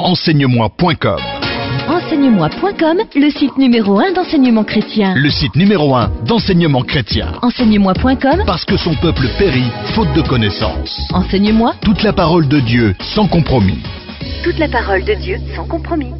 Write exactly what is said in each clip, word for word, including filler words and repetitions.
enseigne-moi point com. enseigne-moi point com, le site numéro un d'enseignement chrétien. Le site numéro un d'enseignement chrétien. enseigne-moi point com, parce que son peuple périt faute de connaissances. Enseigne-moi toute la parole de Dieu sans compromis. Toute la parole de Dieu sans compromis.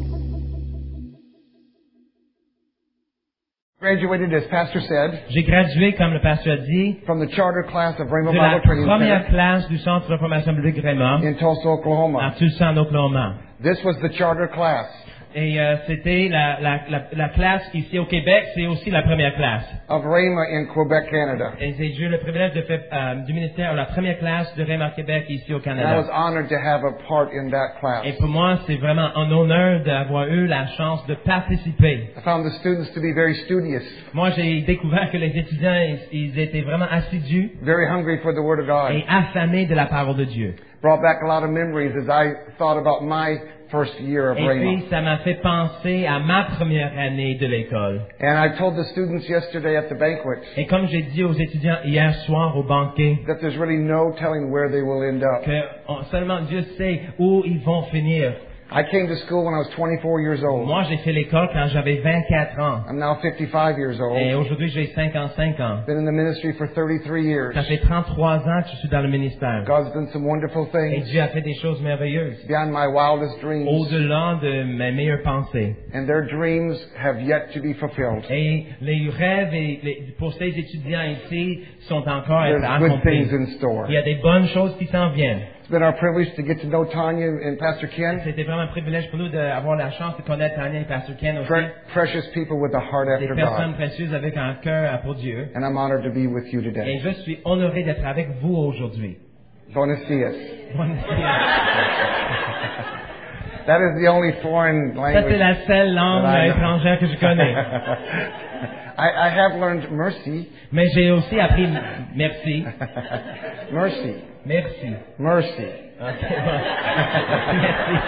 Graduated, as Pastor said, J'ai gradué, comme le pasteur a dit, from the charter class of Rhema de la Bible Training première Center classe du Centre de formation biblique Rhema in Tulsa, à Oklahoma. Tulsa, en Oklahoma. This was the charter class. Et euh, c'était la, la, la, la classe ici au Québec, c'est aussi la première classe. of Rhema in Quebec, Canada. Et j'ai eu le privilège de faire euh, du ministère la première classe de Rhema Québec ici au And I Canada. was honored to have a part in that class. Et pour moi, c'est vraiment un honneur d'avoir eu la chance de participer. I found the students to be very studious, Moi, j'ai découvert que les étudiants, ils, ils étaient vraiment assidus very hungry for the Word of God. et affamés de la parole de Dieu. Brought back a lot of memories as I thought about my first year of Et Rhema. puis, ça m'a fait penser à ma première année de l'école. And I told the students yesterday at the banquet Et comme j'ai dit aux étudiants hier soir au banquet, that there's really no telling where they will end up. que on- seulement Dieu sait où ils vont finir. I came to school when I was twenty-four years old. Moi, j'ai fait l'école quand j'avais vingt-quatre ans. I'm now fifty-five years Et old. aujourd'hui, j'ai cinquante-cinq ans. Been in the ministry for thirty-three years. Ça fait trente-trois ans que je suis dans le ministère. God's done some wonderful Et things Dieu a fait des choses merveilleuses. beyond my wildest dreams. Au-delà de mes meilleures pensées. And their dreams have yet to be fulfilled. Et les rêves et les- pour ces étudiants ici sont encore à être There's good accomplis. things in store. Il y a des bonnes choses qui s'en viennent. It's been our privilege to get to know Tanya and Pastor Ken. C'était vraiment un privilège pour nous d'avoir la chance de connaître Tania et Pastor Ken aussi. Pre- precious people with a heart Des after personnes God. précieuses avec un cœur pour Dieu. And I'm honored to be with you Et today. je suis honoré d'être avec vous aujourd'hui. Buenos dias. Bonne That is the only foreign Ça, c'est language. la seule langue that I know. étrangère que je connais. I, I have learned mercy. Mais j'ai aussi appris merci. Mercy. Merci. Mercy. Ok, bon. Merci.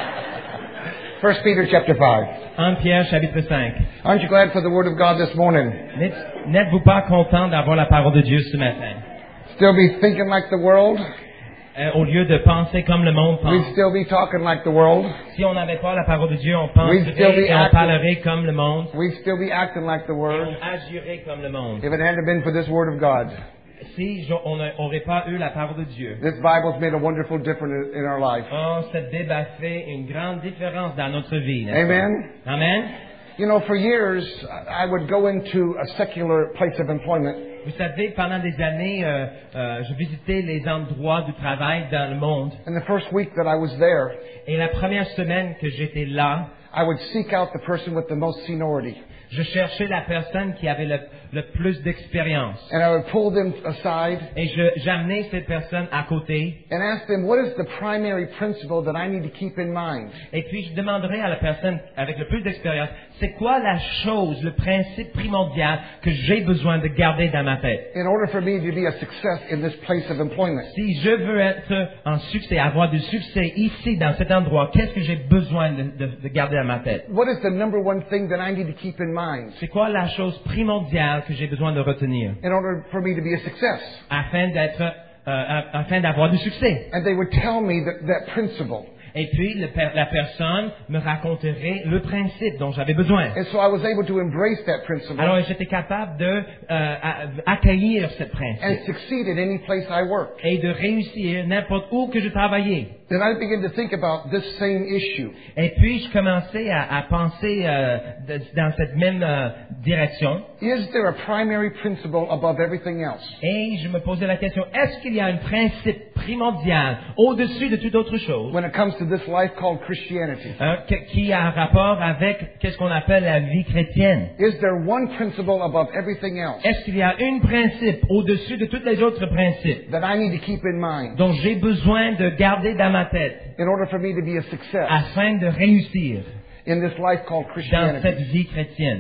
First Peter chapter five. un Pierre, chapitre cinq. Aren't you glad for the Word of God this morning? N'êtes- N'êtes-vous pas content d'avoir la parole de Dieu ce matin? Still be thinking like the world? Euh, au lieu de penser comme le monde We'd pense. still be talking like the world? Si on n'avait pas la parole de Dieu, on We'd still be penserait et on acting- parlerait comme le monde. We'd still be acting like the Et Word on agirait comme le monde. if it hadn't been for this Word of God. Si je- on n'aurait pas eu la parole de Dieu. This Bible's made a wonderful difference in our life. Oh, cette Bible a fait une grande différence dans notre vie. n'est-ce pas? Amen? Amen. You know, for years, I would go into a secular place of employment, Vous savez, pendant des années, euh, euh, je visitais les endroits du travail dans le monde. and the first week that I was there, Et la première semaine que j'étais là, I would seek out the person with the most seniority. je cherchais la personne qui avait le, le plus d'expérience. And I would pull them aside Et je- j'amenais cette personne à côté. and ask them, what is the primary principle that I need to keep in mind? Et puis je demanderais à la personne avec le plus d'expérience, c'est quoi la chose, le principe primordial que j'ai besoin de garder dans ma tête? In order for me to be a success in this place of employment. Si je veux être en succès, avoir du succès ici, dans cet endroit, qu'est-ce que j'ai besoin de, de- de garder dans ma tête? What is the number one thing that I need to keep in mind C'est quoi la chose primordiale que j'ai besoin de retenir in order for me to be a success? afin d'être, euh, afin d'avoir du succès? And they would tell me that, that principle. Et puis le per- la personne me raconterait le principe dont j'avais besoin. And so I was able to embrace that principle Alors j'étais capable de euh, à- accueillir ce principe and succeed at any place I work. et de réussir n'importe où que je travaillais. Then I began to think about this same issue. Et puis je commençais à, à penser euh, de- dans cette même euh, direction. Is there a primary principle above everything else? Et je me posais la question, est-ce qu'il y a un principe primordial au-dessus de toute autre chose When it comes to this life called Christianity? hein, que- qui a un rapport avec qu'est-ce qu'on appelle la vie chrétienne? Is there one principle above everything else Est-ce qu'il y a un principe au-dessus de tous les autres principes that I need to keep in mind dont j'ai besoin de garder dans ma tête in order for me to be a success afin de réussir in this life called dans Christianity? cette vie chrétienne?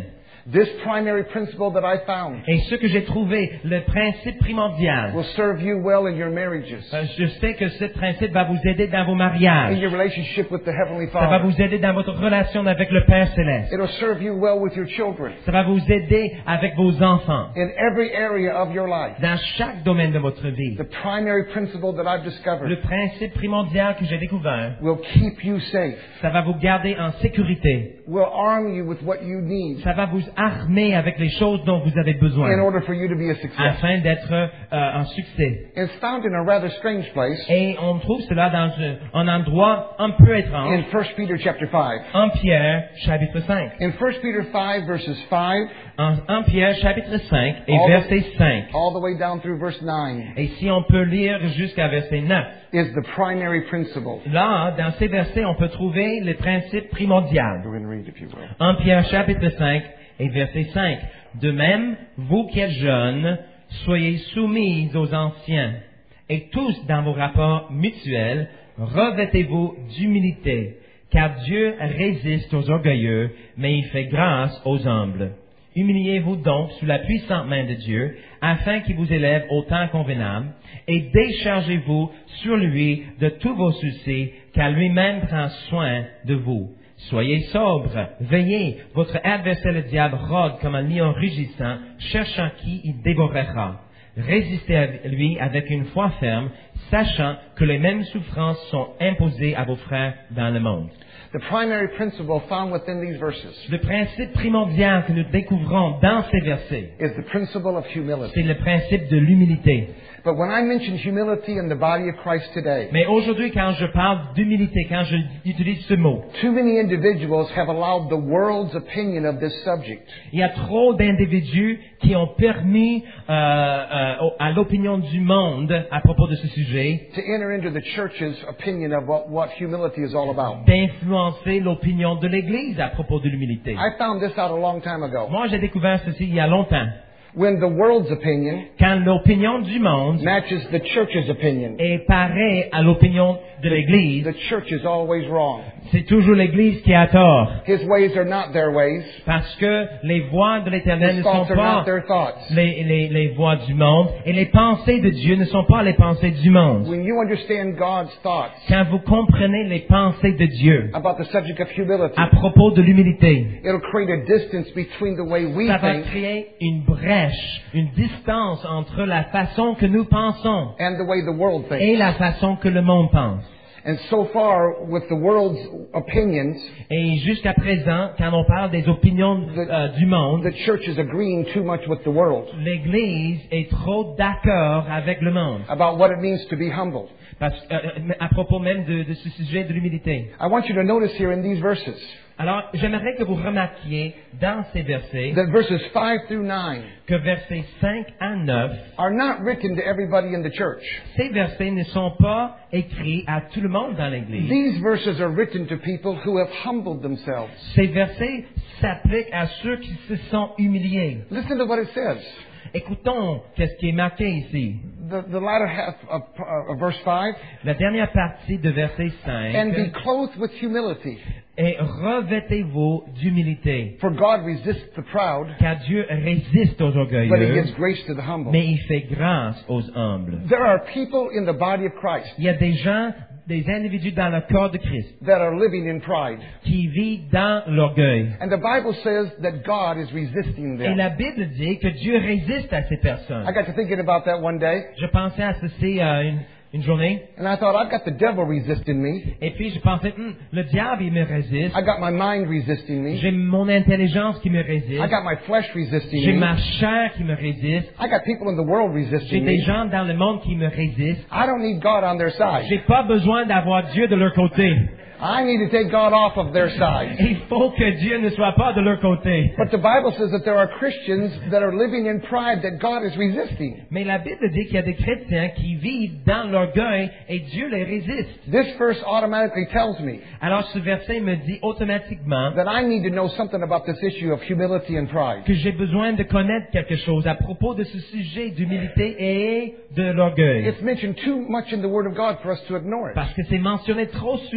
This primary principle that I found Et ce que j'ai trouvé, le principe primordial, will serve you well in your marriages, euh, je sais que ce principe va vous aider dans vos in mariages. your relationship with the Heavenly Ça va Father. vous aider dans votre relation avec le Père Céleste. It'll serve you well with your children, Ça va vous aider avec vos enfants. in every area of your life. Dans chaque domaine de votre vie. The primary principle that I've Le discovered principe primordial que j'ai découvert, will keep you safe, ça va vous garder en sécurité. will arm you with what you need Ça va vous armer avec les choses dont vous avez in besoin order for you to be a success. afin d'être euh, un succès. It's found in a rather strange place Et on trouve cela dans un, un endroit un peu étrange, in First Peter chapter five. en Pierre, chapitre cinq. In First Peter five verses five En, en Pierre, chapitre cinq et All the- verset cinq. all the way down through verse nine Et si on peut lire jusqu'à verset neuf. is the primary principle. Là, dans ces versets, on peut trouver le principe primordial. Go ahead and read if you will. En Pierre chapitre cinq et verset cinq. De même, vous qui êtes jeunes, soyez soumis aux anciens, et tous dans vos rapports mutuels, revêtez-vous d'humilité, car Dieu résiste aux orgueilleux, mais il fait grâce aux humbles. Humiliez-vous donc sous la puissante main de Dieu, afin qu'il vous élève au temps convenable, et déchargez-vous sur lui de tous vos soucis, car lui-même prend soin de vous. Soyez sobres, veillez, votre adversaire le diable rôde comme un lion rugissant, cherchant qui il dévorera. Résistez à lui avec une foi ferme, sachant que les mêmes souffrances sont imposées à vos frères dans le monde. The primary principle found within these verses Le principe primordial que nous découvrons dans ces versets, is the principle of humility. c'est le principe de l'humilité. But when I mention humility in the body of Christ today, Mais aujourd'hui, quand je parle d'humilité, quand j'utilise ce mot, too many individuals have allowed the world's opinion of this subject il y a trop d'individus qui ont permis euh, euh, à l'opinion du monde à propos de ce sujet to enter into the church's opinion of what, what humility is all about. d'influencer l'opinion de l'Église à propos de l'humilité. I found this out a long time ago. Moi, j'ai découvert ceci il y a longtemps. When the world's opinion Quand l'opinion du monde matches the church's opinion, est pareille à l'opinion de l'Église, the church is always wrong. c'est toujours l'Église qui a tort. His ways are not their ways. Parce que les voies de l'Éternel His ne sont thoughts are pas not their thoughts. les, les, les voies du monde, et les pensées de Dieu ne sont pas les pensées du monde. When you understand God's thoughts Quand vous comprenez les pensées de Dieu about the subject of humility, à propos de l'humilité, it'll create a distance between the way we ça va think créer une brèche, une distance entre la façon que nous pensons and the way the world thinks. et la façon que le monde pense. And so far, with the world's opinions, Et jusqu'à présent, quand on parle des opinions euh, du monde, the church is agreeing too much with the world l'Église est trop d'accord avec le monde. about what it means to be humble. Parce, euh, à propos même de, de ce sujet de l'humilité. I want you to notice here in these verses Alors, j'aimerais que vous remarquiez dans ces versets that verses five through nine que versets cinq à neuf, are not written to everybody in the church. ces versets ne sont pas écrits à tout le monde dans l'Église. These verses are written to people who have humbled themselves. Ces versets s'appliquent à ceux qui se sont humiliés. Listen to what it says. Écoutons qu'est-ce qui est marqué ici. The, the latter half of, uh, of verse five, La dernière partie de verset and be cinq. clothed with humility, Et revêtez-vous d'humilité, for God resists the proud, car Dieu résiste aux but He orgueilleux, gives grace to the humble. mais il fait grâce aux humbles. There are people in the body of Christ Il y a des gens, des individus dans le corps de Christ that are living in pride. qui vivent dans l'orgueil. And the Bible says that God is resisting Et them. la Bible dit que Dieu résiste à ces personnes. I got to thinking about that one day, Je pensais à ceci euh, une, une journée, and I thought, I've got the devil resisting me. et puis je pensais, Hum, le diable il me résiste, I got my mind resisting me. j'ai mon intelligence qui me I résiste, got my flesh resisting j'ai me. ma chair qui me résiste, I got people in the world j'ai resisting des me. gens dans le monde qui me résistent. I don't need God on their side. J'ai pas besoin d'avoir Dieu de leur côté. I need to take God off of their side. Il faut que Dieu ne soit pas de leur côté. But the Bible says that there are Christians that are living in pride that God is resisting. Mais la Bible dit qu'il y a des chrétiens qui vivent dans l'orgueil et Dieu les résiste. This verse automatically tells me Alors ce verset me dit automatiquement that I need to know something about this issue of humility and pride. que j'ai besoin de connaître quelque chose à propos de ce sujet d'humilité et de l'orgueil. It's mentioned too much in the Word of God for us to ignore it. Parce que c'est mentionné trop souvent dans la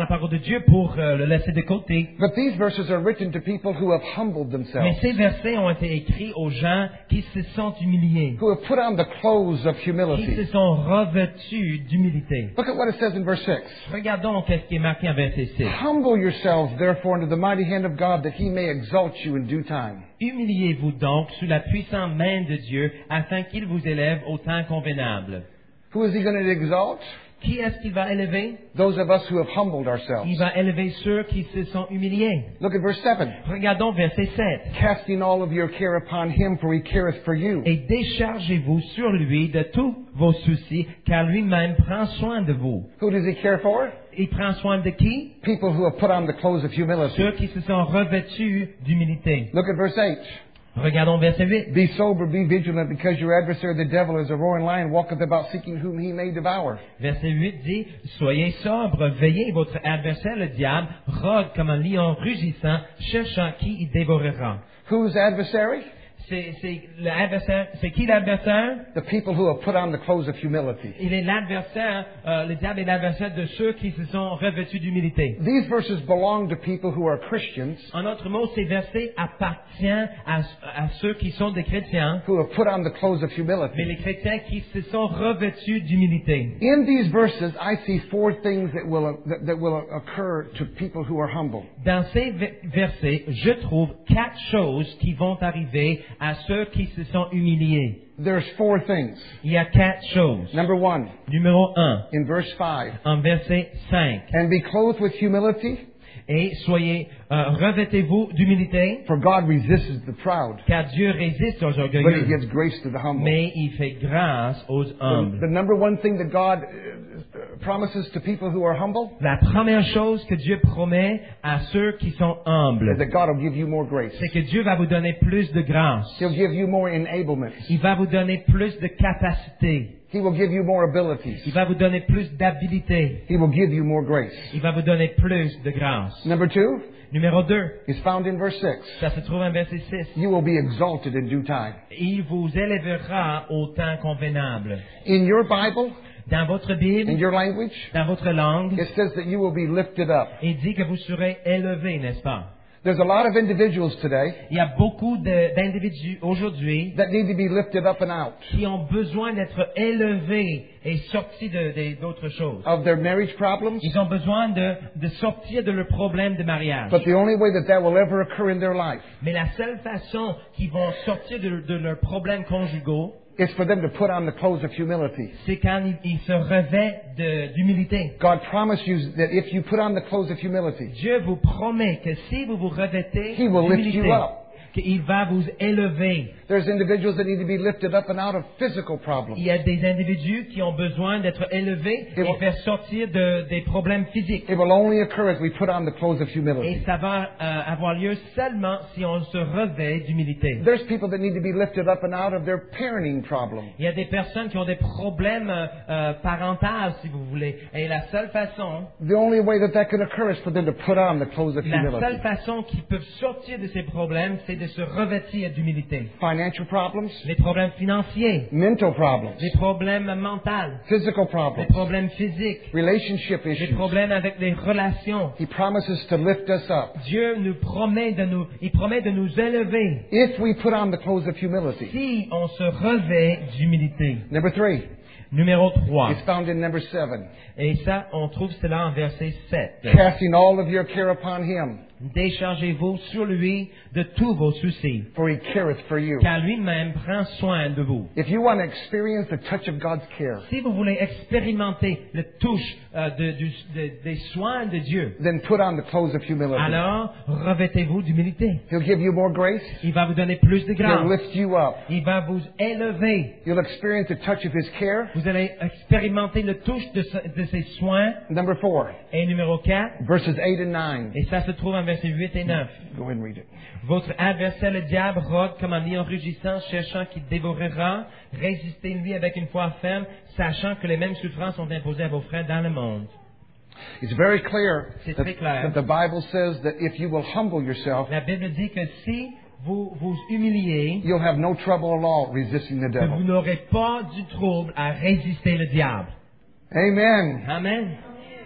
parole de Dieu pour euh, le laisser de côté. But these verses are written to people who have humbled Mais themselves, ces versets ont été écrits aux gens qui se sont humiliés, who have put on the clothes of qui se humility. sont revêtus d'humilité. Look at what it says in verse six. Regardons qu'est-ce qui est marqué en verset six. Humble yourselves, therefore, under the mighty hand of God, that he may exalt you in due time. Humiliez-vous donc sous la puissante main de Dieu, afin qu'il vous élève au temps convenable. Who is he going to exalt? Qui est-ce qu'il va élever? Those of us who have humbled ourselves. Il va élever ceux qui se sont humiliés. Look at verse seven. Regardons verset sept. Casting all of your care upon him, for he careth for you. Et déchargez-vous sur lui de tous vos soucis, car lui-même prend soin de vous. Who does he care for? Il prend soin de qui? People who have put on the clothes of humility. Ceux qui se sont revêtus d'humilité. Look at verse eight. Regardons verset huit. Be sober, be vigilant, because your adversary the devil is a roaring lion, walketh about seeking whom he may devour. Verset huit dit, soyez sobres, veillez, votre adversaire le diable rôde comme un lion rugissant, cherchant qui il dévorera. Whose adversary? C'est, c'est l'adversaire, c'est qui l'adversaire? The people who have put on the clothes of humility. Il est l'adversaire, euh, le diable est l'adversaire de ceux qui se sont revêtus d'humilité. These verses belong to people who are Christians, En d'autres mots, ces versets appartiennent à, à ceux qui sont des chrétiens, who have put on the clothes of mais humility. les chrétiens qui se sont revêtus d'humilité. In these verses, I see four things that will, that, that will occur to people who are humble. Dans ces ve- versets, je trouve quatre choses qui vont arriver à ceux qui se sont humiliés. There's four things. Il y a quatre choses. Number one, Numéro un, in verse five, en verset cinq. and be clothed with humility, Et soyez, euh, revêtez-vous d'humilité, for God resists the proud, car Dieu résiste aux but he orgueilleux, gives grace to the humble. mais il fait grâce aux The, humbles. the number one thing that God uh, promises to people who are humble La première chose que Dieu promet à ceux qui sont is humbles, that God will give you more grace. c'est que Dieu va vous donner plus de grâce. He'll give you more enablement. Il va vous donner plus de capacité. He will give you more abilities. Il va vous donner plus d'habilité. He will give you more grace. Il va vous donner plus de grâce. Number two Numéro deux, is found in verse six. ça se trouve en verset six. You will be exalted in due time. Il vous élèvera au temps convenable. In your Bible, Dans votre in Bible, your language, dans votre langue, it says that you will be lifted up. il dit que vous serez élevé, n'est-ce pas? There's a lot of individuals today Il y a beaucoup de- d'individus aujourd'hui that need to be lifted up and out qui ont besoin d'être élevés et sortis de- de- d'autres choses. of their marriage problems. Ils ont besoin de, de sortir de leurs problèmes de mariage. But the only way that that will ever occur in their life Mais la seule façon qu'ils vont sortir de, de leurs problèmes conjugaux, is for them to put on the clothes of humility. c'est quand ils, ils se revêtent de- d'humilité. God promised you that if you put on the clothes of humility, Dieu vous promet que si vous vous revêtez He will lift d'humilité, you up. qu'il va vous élever. There's individuals that need to be lifted up and out of physical problems. Il y a des individus qui ont besoin d'être élevés Et et bon- faire sortir de- des problèmes physiques. It will only occur as we put on the clothes of Et humility. ça va euh, avoir lieu seulement si on se revêt d'humilité. There's people that need to be lifted up and out of their parenting problem. Il y a des personnes qui ont des problèmes euh, euh, parentaux, si vous voulez. Et la seule façon, The only way that that can occur is for them to put on the clothes of la seule humility. façon qu'ils peuvent sortir de ces problèmes, c'est de se revêtir d'humilité. Financial problems, Les problèmes financiers, mental problems, les problèmes mentaux, physical les problems, problèmes physiques, relationship les issues. problèmes avec les relations. He promises to lift us up Dieu nous promet de nous, il promet de nous élever if we put on the clothes of humility. si on se revêt d'humilité. Number three, Numéro trois. it's found in number seven. Et ça, on trouve cela en verset sept. Casting all of your care upon him, Déchargez-vous sur lui de tous vos soucis, for he careth for you. car lui-même prend soin de vous. If you want to experience the touch of God's care, Si vous voulez expérimenter le touche euh, de- du- de- des soins de Dieu, then put on the clothes of humility. alors revêtez-vous d'humilité. He'll give you more grace. Il va vous donner plus de He'll grâce. lift you up. Il va vous élever. You'll experience the touch of his care. Vous allez expérimenter le touche de, ce- de ses soins. Number four, Et numéro quatre, verses eight and nine. et ça se trouve en versets huit et neuf. Go ahead and read it. Votre adversaire le diable rôde comme un lion rugissant, cherchant qui dévorera. Résistez-lui avec une foi ferme, sachant que les mêmes souffrances sont imposées à vos frères dans le monde. It's very clear C'est that, très clair. that the Bible says that if you will humble yourself, La Bible dit que si vous vous humiliez, you'll have no trouble at all resisting the que vous devil. n'aurez pas du trouble à résister le diable. Amen. Amen.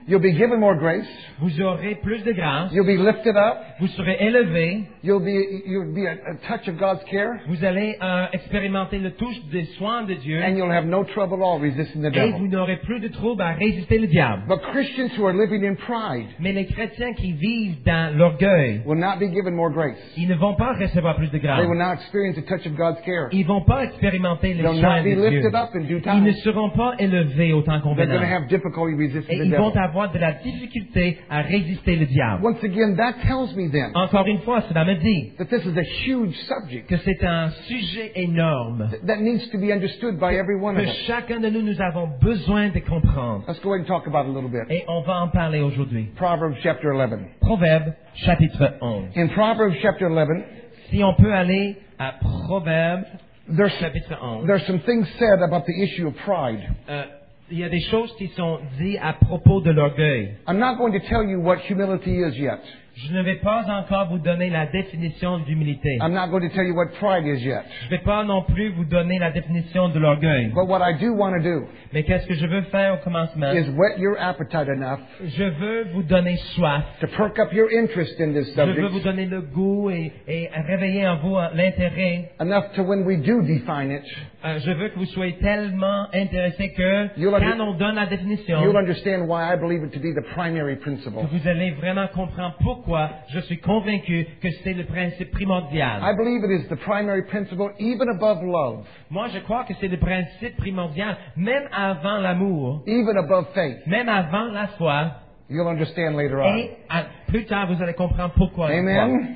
You'll be given more grace. Vous aurez plus de grâce. You'll be lifted up. Vous serez élevé. You'll be, you'll be a, a touch of God's care. Vous allez euh, expérimenter le touche des soins de Dieu. And you'll have no trouble at all resisting the Et vous devil. n'aurez plus de trouble à résister le diable. But Christians who are living in pride Mais les chrétiens qui vivent dans l'orgueil, will not be given more grace. ils ne vont pas recevoir plus de grâce. They will not experience a touch of God's care. Ils vont pas expérimenter les They'll soins not be de Dieu. lifted up in due Ils ne time. seront pas élevés autant They're going to convenable. have difficulty resisting Et the ils vont devil. avoir de la difficulté à résister le diable. Once again, that tells me then Encore une fois, cela me dit that this is a huge subject que c'est un sujet énorme that needs to be understood by every one of que us. chacun de nous, nous avons besoin de comprendre. Let's go ahead and talk about it a little bit. Et on va en parler aujourd'hui. Proverbs chapter eleven. Proverbe, chapitre onze. In Proverbs chapter eleven, Si on peut aller à Proverbe, there's, chapitre onze, there's some things said about the issue of pride. euh, il y a des choses qui sont dites à propos de l'orgueil. I'm not going to tell you what humility is yet. Je ne vais pas encore vous donner la définition d'humilité. I'm not going to tell you what pride is yet. Je ne vais pas non plus vous donner la définition de l'orgueil. But what I do want to do Mais qu'est-ce que je veux faire au commencement? is whet your appetite enough Je veux vous donner soif. to perk up your interest in this Je veux vous subject donner le goût et, et réveiller en vous l'intérêt. enough to when we do define it, Euh, je veux que vous soyez tellement intéressés que You'll under- quand on donne la définition, you'll understand why I believe it to be the primary principle. que vous allez vraiment comprendre pourquoi je suis convaincu que c'est le principe I primordial. believe it is the primary principle even above love, Moi, je crois que c'est le principe primordial, même avant l'amour, even above faith. même avant la foi, You'll understand later on. et à- plus tard, vous allez comprendre pourquoi. je crois. Amen.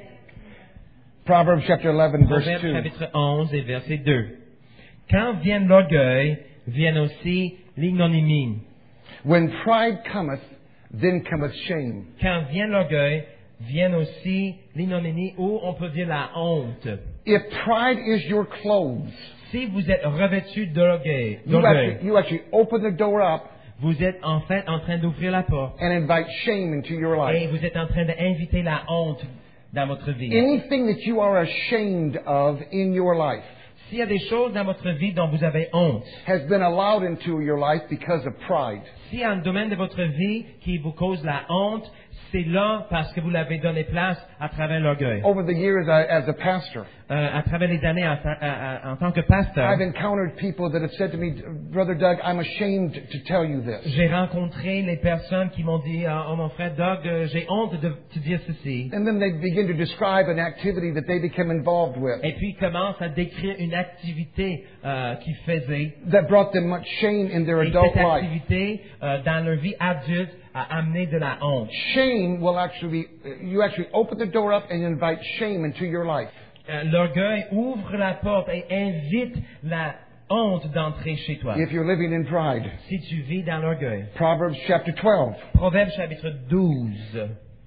Proverbs chapter eleven, verse Proverbe two. chapitre onze et verset deux. Quand vient l'orgueil, vient aussi l'ignominie. When pride cometh, then cometh shame. Quand vient l'orgueil, vient aussi l'ignominie, ou on peut dire la honte. If pride is your clothes, Si vous êtes revêtu d'orgueil, you d'orgueil, actually, you actually open the door up vous êtes en fait en train d'ouvrir la porte and invite shame into your et life. vous êtes en train d'inviter la honte dans votre vie. Anything that you are ashamed of in your life S'il y a des choses dans votre vie dont vous avez honte, has been allowed into your life because of pride. s'il y a un domaine de votre vie qui vous cause la honte, c'est là parce que vous l'avez donné place à travers l'orgueil. Over the years I, as a pastor, Euh, à travers les années en, ta- à- à- en tant que pasteur, I've encountered people that have said to me, Brother Doug, I'm ashamed to tell you this. j'ai rencontré les personnes qui m'ont dit, oh, oh, mon frère Doug, euh, j'ai honte de te dire ceci. And then they begin to describe an activity that they become involved with Et puis ils commencent à décrire une activité euh, qu'ils faisaient. that brought them much shame in their Et adult cette life. activité, euh, dans leur vie adulte, a amené de la honte. Shame will actually, you actually open the door up and invite shame into your life. Euh, L'orgueil ouvre la porte et invite la honte d'entrer chez toi. If you're living in pride. Si tu vis dans l'orgueil. Proverbs chapter twelve. Proverbe chapitre douze.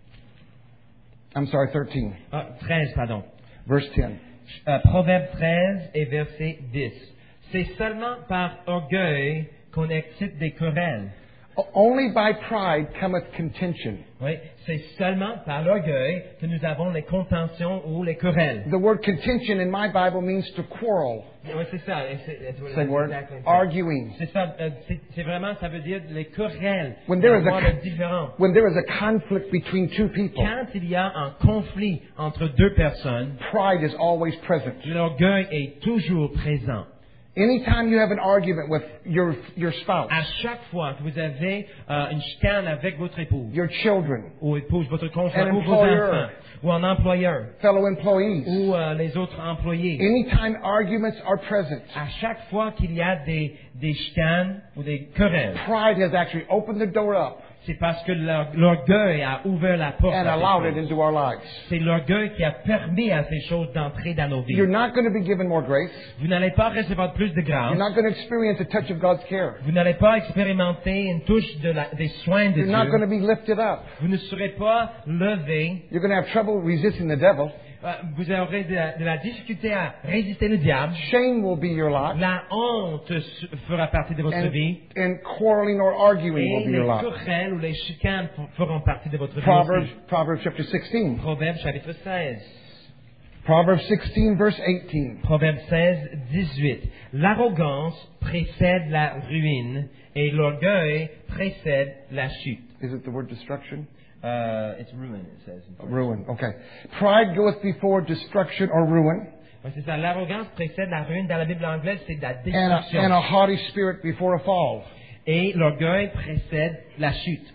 I'm sorry, thirteen. Ah, treize, pardon. Verse ten. Euh, Proverbe treize et verset dix. C'est seulement par orgueil qu'on excite des querelles. Only by pride cometh contention. Oui, c'est seulement par l'orgueil que nous avons les contentions ou les querelles. The word contention in my Bible means to quarrel. Oui, c'est ça. et c'est- c'est- Same word. exactement ça. Arguing. C'est ça. euh, c'est c'est vraiment, ça veut dire les querelles. When there is d'avoir a le différent. when there is a conflict between two people, Quand il y a un conflit entre deux personnes, pride is always present. l'orgueil est toujours présent. Anytime you have an argument with your your spouse, À chaque fois que vous avez euh, une chicane avec votre épouse, your children, ou épouse, votre conjoint, An ou vos employer. enfants, ou un employeur, fellow employees, ou euh, les autres employés, anytime arguments are present, à chaque fois qu'il y a des, des chicanes ou des querelles, pride has actually opened the door up c'est parce que l'or- l'orgueil a ouvert la porte and à ces allowed it choses. into our lives. C'est l'orgueil qui a permis à ces choses d'entrer dans nos vies. You're not going to be given more grace. Vous n'allez pas recevoir plus de grâce. You're not going to experience a touch of God's care. Vous n'allez pas expérimenter une touche de la- des soins de You're not going to Dieu. be lifted up. Vous ne serez pas levé. You're going to have trouble resisting the devil. Euh, Vous aurez de la, de la difficulté à résister le diable. Shame will be your lot. La honte s- fera partie de votre And, vie. and quarreling or arguing Et will be les your lot. querelles ou les chicanes f- feront partie de votre vie Proverbs, aussi. Proverbs chapter sixteen. Proverbe chapitre seize. Proverbs sixteen, verse eighteen. Proverbe seize, dix-huit. L'arrogance précède la ruine et l'orgueil précède la chute. Is it the word destruction? Uh, it's ruin, it says. Ruin, okay. Pride goeth before destruction or ruin, Ouais, c'est ça. L'arrogance précède la ruine. Dans la Bible anglaise, c'est de la and a, destruction. and a haughty spirit before a fall. Et l'orgueil précède la chute.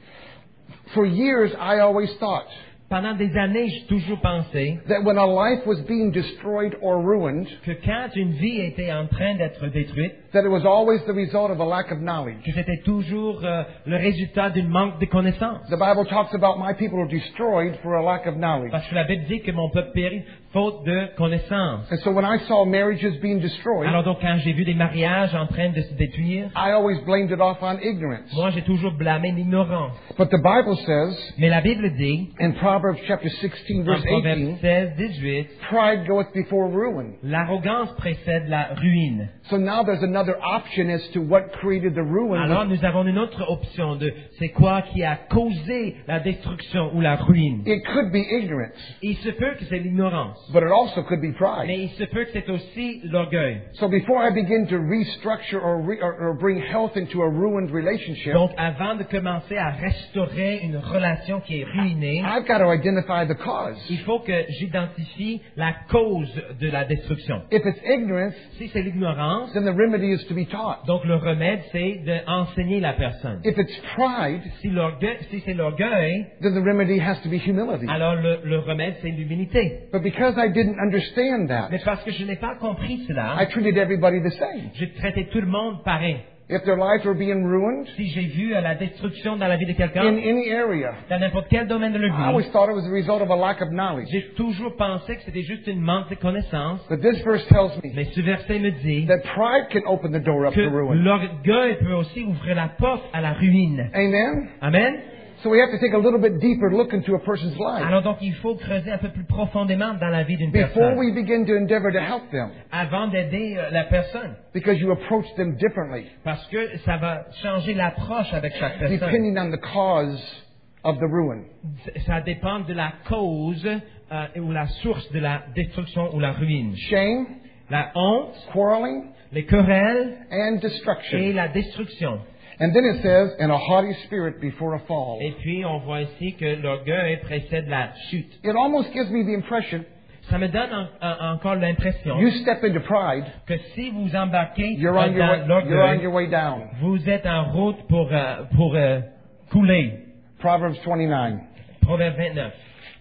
For years, I always thought Pendant des années, j'ai toujours pensé that when a life was being destroyed or ruined, que quand une vie était en train d'être détruite, that it was always the result of a lack of knowledge. que c'était toujours euh, le résultat d'un manque de connaissances. The Bible talks about my people are destroyed for a lack of knowledge. Parce que la Bible dit que mon peuple périt faute de connaissances. And so when I saw marriages being destroyed, Alors donc, quand j'ai vu des mariages en train de se détruire, I always blamed it off on ignorance. moi j'ai toujours blâmé l'ignorance. But the Bible says Mais la Bible dit, in Proverbs chapter sixteen, en verse Proverbe eighteen, seize, dix-huit, pride goeth before ruin. l'arrogance précède la ruine. So now there's another option as to what created the ruin. Alors nous avons une autre option de c'est quoi qui a causé la destruction ou la ruine. It could be ignorance, Il se peut que c'est l'ignorance, but it also could be mais pride. il se peut que c'est aussi l'orgueil. So before I begin to restructure or, re, or, or bring health into a ruined relationship, Donc avant de commencer à restaurer une relation qui est ruinée, I've got to identify the cause. il faut que j'identifie la cause de la destruction. If it's ignorance, Si c'est l'ignorance, then the remedy is to be taught. donc le remède c'est d'enseigner la personne. If it's pride, Si, l'orgueil, si c'est l'orgueil, then the remedy has to be humility. alors le, le remède c'est l'humilité. But because I didn't understand that, Mais parce que je n'ai pas compris cela, I treated everybody the same. j'ai traité tout le monde pareil. If their lives were being ruined Si j'ai vu euh, la destruction dans la vie de in quelqu'un, any area, dans n'importe quel domaine de I leur always vie, thought it was the result of a lack of knowledge. j'ai toujours pensé que c'était juste une manque de connaissances. But this verse tells me Mais ce verset me dit that pride can open the door up que to ruin. l'orgueil peut aussi ouvrir la porte à la ruine. Amen? Amen. So we have to take a little bit deeper look into a person's life Alors donc il faut creuser un peu plus profondément dans la vie d'une before personne we begin to endeavor to help them, avant d'aider euh, la personne. because you approach them differently Parce que ça va changer l'approche avec chaque personne. depending on the cause of the ruin. Ça dépend de la cause euh, ou la source de la destruction ou la ruine. Shame, La honte, quarreling, les querelles and et destruction. la destruction. And then it says, and a haughty spirit before a fall. Et puis on voit ici que l'orgueil précède la chute. It almost gives me the impression Ça me donne en- en- encore l'impression you step into pride, que si vous embarquez you're on your way, dans you're on l'orgueil, your way down. vous êtes en route pour, euh, pour euh, couler. Proverbs twenty-nine. Proverbe vingt-neuf.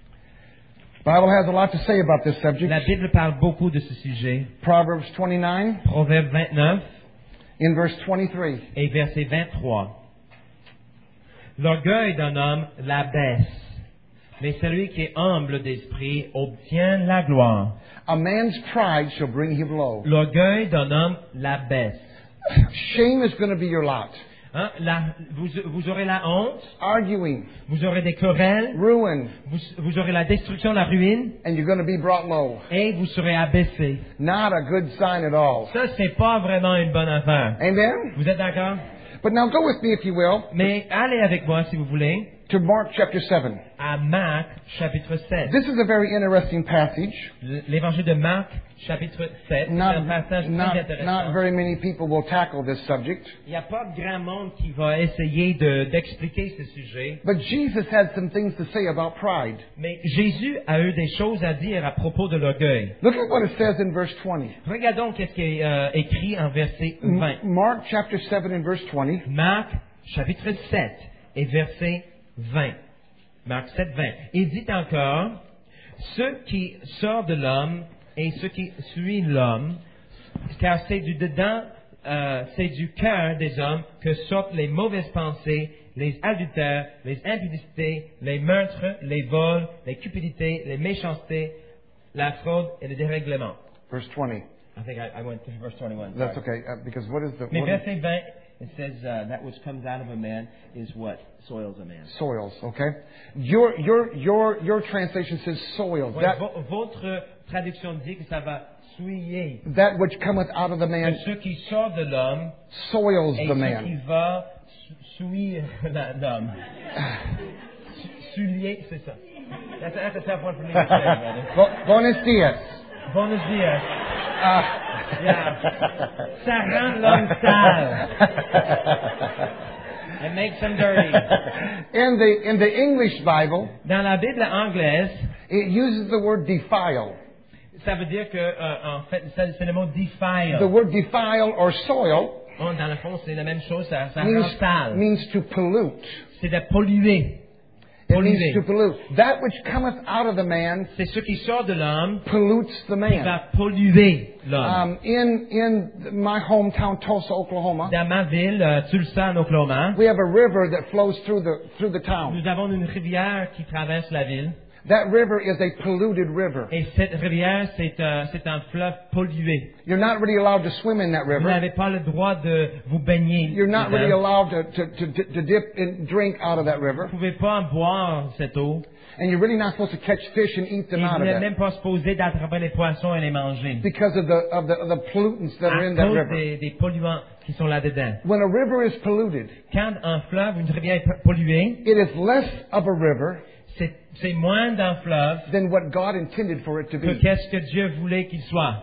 Bible has a lot to say about this subject. La Bible parle beaucoup de ce sujet. Proverbs twenty-nine Proverbe vingt-neuf in verse twenty-three. et verset vingt-trois. L'orgueil d'un homme l'abaisse, mais celui qui est humble d'esprit obtient la gloire. A man's pride shall bring him low. L'orgueil d'un homme l'abaisse. Shame is going to be your lot. Hein, la- vous, vous aurez la honte, Arguing, vous aurez des querelles, ruin, vous, vous aurez la destruction, la ruine, and you're going to be brought low. et vous serez abaissé. Not a good sign at all. Ça, c'est pas vraiment une bonne affaire. Amen? Vous êtes d'accord? But now go with me, if you will, Mais allez avec moi, si vous voulez, to Mark chapter seven. à Marc, chapitre sept. This is a very interesting passage. L'évangile de Marc, chapitre sept, c'est Not, un passage très not, not intéressant. very many people will tackle this subject. Il n'y a pas de grand monde qui va essayer de- d'expliquer ce sujet. But Jesus had some things to say about pride. Mais Jésus a eu des choses à dire à propos de l'orgueil. Look at what it says in verse twenty. Regardons qu'est-ce qui est euh, écrit en verset vingt. M- Mark chapter seven and verse twenty. Marc, chapitre sept et verset vingt. Marc sept, vingt. Il dit encore, ce qui sort de l'homme et ce qui suit l'homme, car c'est du dedans, euh, c'est du cœur des hommes que sortent les mauvaises pensées, les adultères, les impudicités, les meurtres, les vols, les cupidités, les méchancetés, la fraude et le dérèglement. Verse twenty. I think I, I went to verse twenty-one. That's sorry. okay, uh, because what is the Mais what is verset vingt, it says, uh, that which comes out of a man is what soils a man. soils? Okay, your your your your translation says soils. Ouais, That vo- votre traduction dit que ça va souiller. that which cometh out of the Que man ce qui sort de l'homme soils et the ce qui man. va su- souiller la- l'homme. Su- Souiller, c'est ça. That's, that's a tough one for me to say, brother. Bo- Buenos dias. Buenos dias. Uh, Yeah. Ça rend l'homme sale. It makes him dirty. in the in the English Bible, Dans la Bible anglaise, it uses the word defile. ça veut dire que, euh, en fait, ça- c'est le mot defile. The word defile or soil Oh, dans le fond, c'est la même chose, ça, ça rend means, sale. means to pollute. C'est de polluer. It means Polluer. to pollute. That which cometh out of the man C'est ce qui sort de l'homme pollutes the qui man. va polluer l'homme. Um, in in my hometown, Tulsa, Oklahoma, Dans ma ville, euh, Tulsa, en Oklahoma, we have a river that flows through the through the town. nous avons une rivière qui traverse la ville. That river is a polluted river. Et cette rivière, c'est euh, c'est un fleuve pollué. You're not really allowed to swim in that Vous river. n'avez pas le droit de vous baigner. You're not really dedans. allowed to, to, to, to dip and drink out of that river. Vous ne pouvez pas en boire cette eau. And you're really not supposed to catch fish and eat Et them vous out of n'êtes that même pas supposé d'attraper les poissons et les manger. because of the, of the, of the pollutants that are À in that cause river. des, des polluants qui sont là-dedans. When a river is polluted, Quand un fleuve, une rivière est polluée, it is less of a river c'est c'est moins d'un fleuve than what God intended for it to que be. qu'est-ce que Dieu voulait qu'il soit.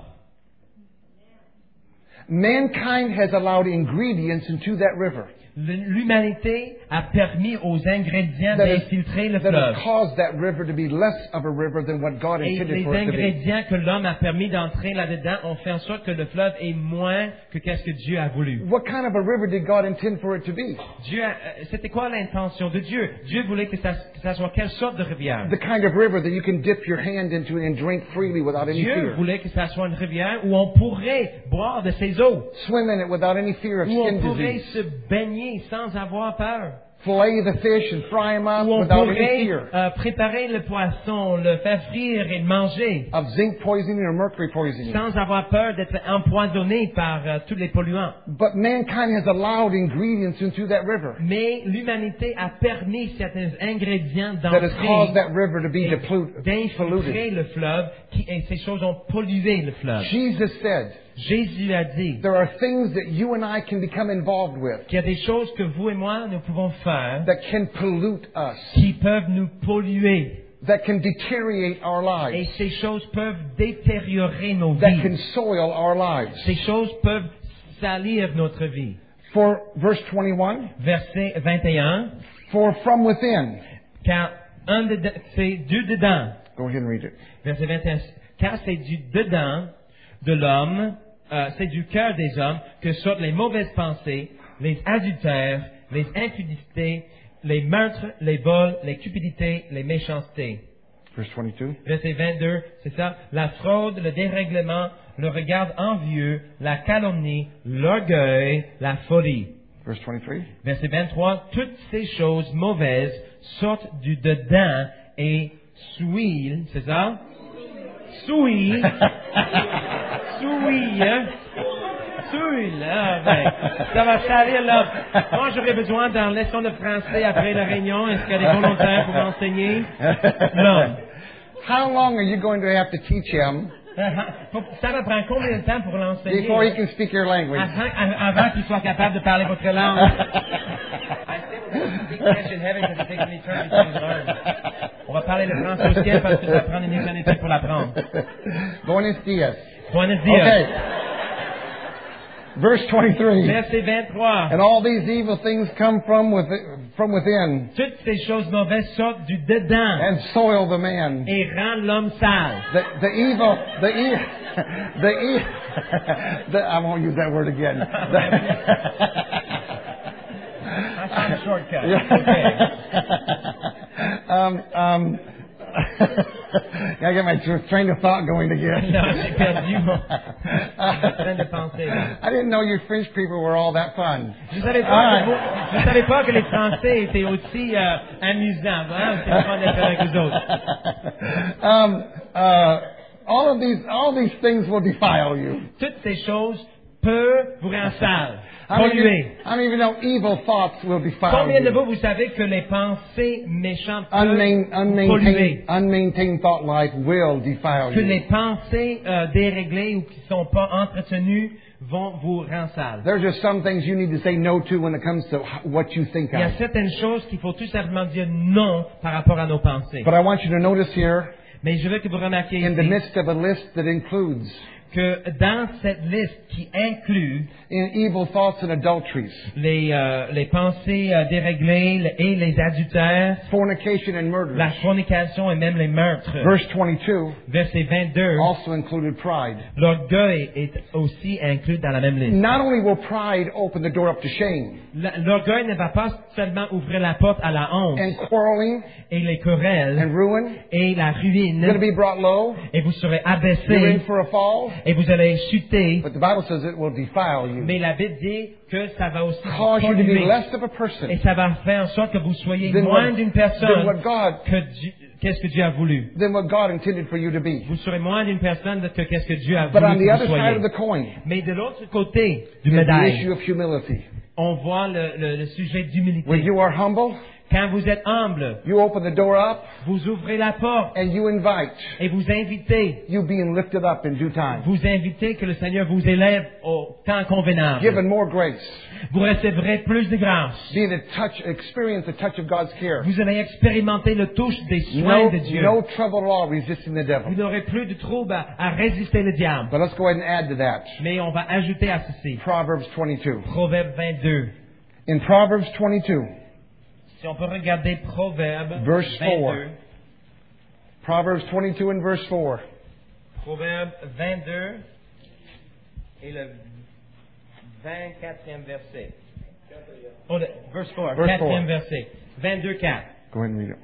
Mankind has allowed ingredients into that river L'humanité a permis aux ingrédients that, is, d'infiltrer le that fleuve. has caused that river to be less of a river than what God Et intended les for it to be. ingrédients que l'homme a permis d'entrer là-dedans ont fait en sorte que le fleuve est moins que qu'est-ce que Dieu a voulu. What kind of a river did God intend for it to be? Dieu, a- euh, c'était quoi l'intention de Dieu? Dieu voulait que ça, que ça soit quelle sorte de rivière? The kind of river that you can dip your hand into and drink freely without any Dieu fear. voulait que ça soit une rivière où on pourrait boire de ses eaux, Swim in it without any fear of où on skin pourrait disease. se baigner sans avoir peur, Fillet the fish and fry them up où on without any pourrait fear euh, préparer le poisson, le faire frire et le manger, of zinc poisoning or mercury poisoning. sans avoir peur d'être empoisonné par euh, tous les polluants. But mankind has allowed ingredients into that river Mais l'humanité a permis certains ingrédients that has caused d'entrer that river to be et deplu- d'infiltrer polluted. le fleuve, qui, et ces choses ont pollué le fleuve. Jesus said, Jésus a dit there are things that you and I can become involved with qu'il y a des choses que vous et moi, nous pouvons faire that can pollute us, qui peuvent nous polluer. that can deteriorate our Et lives, ces choses peuvent détériorer nos that can vies. soil our lives. Ces choses peuvent salir notre vie. For verse twenty-one, Verset vingt et un. for from within, Car un dedans, c'est du dedans. go ahead and read it. Verset vingt et un. Car c'est du dedans de l'homme, euh, c'est du cœur des hommes que sortent les mauvaises pensées, les adultères, les infidélités, les meurtres, les vols, les cupidités, les méchancetés. Verse twenty-two. Verset vingt-deux, c'est ça. La fraude, le dérèglement, le regard envieux, la calomnie, l'orgueil, la folie. Verse twenty-three. Verset vingt-trois, toutes ces choses mauvaises sortent du dedans et souillent, c'est ça? Souillent. Souillent. Souillent, ah ben, ça va salir là. Moi, j'aurais besoin d'un leçon de français après la réunion. Est-ce qu'il y a des volontaires pour m'enseigner? Non. How long are you going to have to teach him Ça va prendre combien de temps pour l'enseigner? before he can speak your language? Avant, avant qu'il soit capable de parler votre langue. I think we're going to speak French in heaven because it takes an eternity to learn. On va parler le français au ciel parce que ça prend une éternité pour l'apprendre. Buenos dias. Buenos dias. Okay. Verse twenty-three. Verset vingt-trois. And all these evil things come from with, from within Toutes ces choses mauvaises sortent du dedans and soil the man. et rendent l'homme sale. The, the evil, the e, the e, the, I won't use that word again. I found a shortcut. Okay. um, um, Gotta get my tr- train of thought going again. Non, j'ai perdu mon train de pensée. là. I didn't know you French people were all that fun. Je ne savais pas, Ah. que vous- je savais pas que les Français étaient aussi euh, amusants. Hein? C'est le fun d'être avec eux autres. um, uh, all of these, all these things will defile you. Toutes ces choses peuvent vous rendre sale, I don't, even, polluer. I don't even know evil thoughts will defile Combien de you. vous, vous savez que les pensées méchantes peuvent Unmain, vous polluer? unmaintained, unmaintained thought life will defile Que les you. pensées euh, déréglées ou qui ne sont pas entretenues vont vous rendre sale. There's just some things you need to say no to when it comes to h- what you think Il y a of. certaines choses qu'il faut tout simplement dire non par rapport à nos pensées. But I want you to notice here, Mais je veux que vous remarquiez in the ici midst of a list that includes que dans cette liste qui inclut in evil thoughts and adulteries, les, euh, les pensées euh, déréglées et les adultères, fornication and murder, la fornication et même les meurtres, verse twenty-two verset vingt-deux, also included pride. l'orgueil est aussi inclus dans la même liste. Not only will pride open the door up to shame La- L'orgueil ne va pas seulement ouvrir la porte à la honte and quarreling et les querelles and ruin, et la you're going to ruine, be brought low, et vous serez you're in abaissés for a fall, et vous allez chuter. but the Bible says it will defile you, Mais la Bible dit que ça va aussi vous cause you to be polluer. less of a person Et ça va faire en sorte que vous soyez than moins what, d'une than what personne God que Dieu- qu'est-ce que Dieu a voulu. than what God intended for you to be. Vous serez moins d'une personne que qu'est-ce que Dieu a But on voulu the que other vous side of soyez. the coin Mais de l'autre côté du is the médaille, issue of humility. on voit le, le- le sujet When d'humilité. you are humble, Quand vous êtes humble, you open the door up vous ouvrez la porte and you invite et vous invitez, you being lifted up in due time, vous invitez que le Seigneur vous élève au temps convenable. given more grace, Vous recevrez plus de grâce. being a touch, experience the touch of God's care. Vous allez expérimenter le touche des soins No, de Dieu. no trouble at all resisting the Vous devil. n'aurez plus de trouble à, à résister le diable. But let's go ahead and add to that. Mais on va ajouter à ceci. Proverbs twenty-two. Proverbe vingt-deux. In Proverbs twenty-two, Si on peut regarder Proverbe Verse four. vingt-deux. Proverbs twenty-two and verse four. Proverbe vingt-deux et le vingt-quatrième verset. Oh, le, verse four, Verse quatrième four. verset. vingt-deux quatre. Go ahead and read it.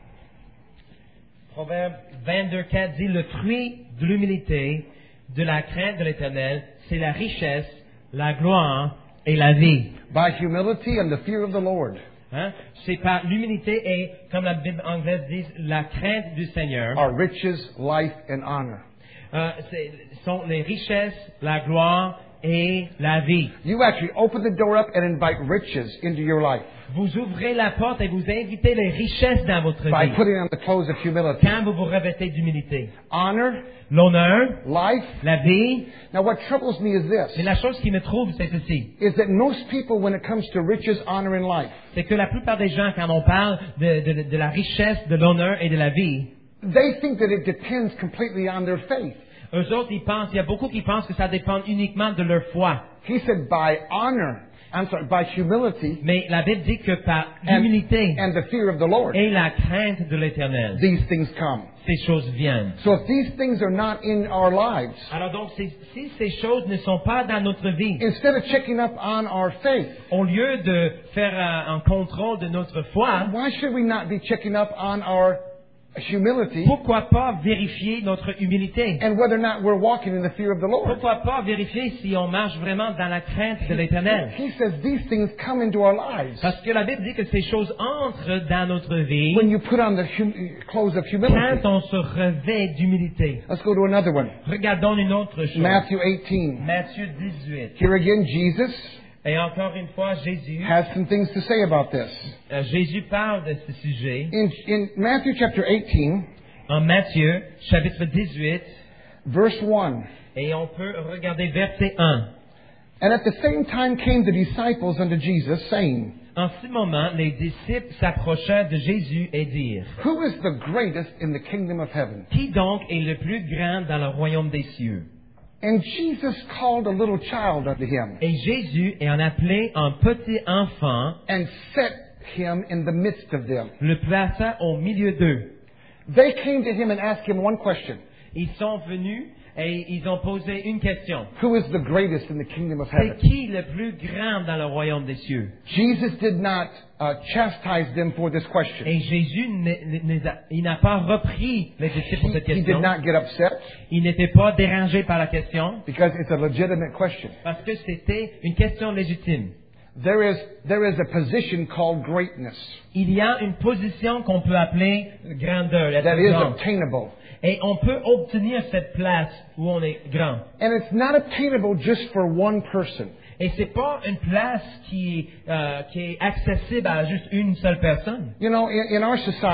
Proverbe vingt-deux quatre dit, le fruit de l'humilité, de la crainte de l'Éternel, c'est la richesse, la gloire et la vie. By humility and the fear of the Lord Hein? C'est par l'humilité et, comme la Bible anglaise dit, la crainte du Seigneur. are riches, life, and honor. Euh, c'est- sont les richesses, la gloire et la vie. You actually open the door up and invite riches into your life Vous ouvrez la porte et vous invitez les richesses dans votre by vie. putting on the clothes of humility. Quand vous vous revêtez d'humilité. Honor, L'honneur, life. la vie. Now what troubles me is Mais this, la chose qui me trouble, c'est ceci. is that most people, when it comes to riches, honor, and life, C'est que la plupart des gens, quand on parle de, de- de la richesse, de l'honneur et de la vie, they think that it depends completely on their faith. eux autres, ils pensent, il y a beaucoup qui pensent que ça dépend uniquement de leur foi. He said by honor, I'm sorry, by humility Mais la Bible dit que par and, l'humilité and the fear of the Lord, et la crainte de l'Éternel, these things come. ces choses viennent. So if these things are not in our lives, Alors donc, si, si ces choses ne sont pas dans notre vie, instead of checking up on our faith, au lieu de faire un, un contrôle de notre foi, why should we not be checking up on our humility pourquoi pas vérifier notre humilité? and whether or not we're walking in the fear of the Lord? Pourquoi pas vérifier si on marche vraiment dans la crainte de l'Éternel? He says these things come into our lives Parce que la Bible dit que ces choses entrent dans notre vie when you put on the hum- clothes of quand humility. on se revêt d'humilité. Let's go to another one. Regardons une autre chose. Matthew eighteen. Matthieu dix-huit. Here again, Jesus Et encore une fois, Jésus, has some things to say about this. euh, Jésus parle de ce sujet. In, in Matthew chapter eighteen, En Matthieu, chapitre dix-huit, verse one. et on peut regarder verset un. And at the same time came the disciples unto Jesus, saying, En ce moment, les disciples s'approchèrent de Jésus et dirent, Who is the greatest in the kingdom of heaven? qui donc est le plus grand dans le royaume des cieux? And Jesus called a little child unto him, Et Jésus en appelé un petit enfant, and set him in the midst of them. le plaça au milieu d'eux. They came to him and asked him one question. Ils sont venus et ils ont posé une question. Who is the greatest in the kingdom of C'est heaven? qui le plus grand dans le royaume des cieux? Jesus did not uh, chastise them for this question. Et Jésus n'est- n'est- a- il n'a pas repris les disciples pour cette He did question. not get upset Il n'était pas dérangé par la question because it's a legitimate question. parce que c'était une question légitime. There is, there is a position called greatness Il y a une position qu'on peut appeler grandeur, être that is grand. obtainable. Et on peut obtenir cette place où on est grand. And it's not obtainable just for one person. Et c'est pas une place qui, euh, qui est accessible à juste une seule personne. You know, in, in our society,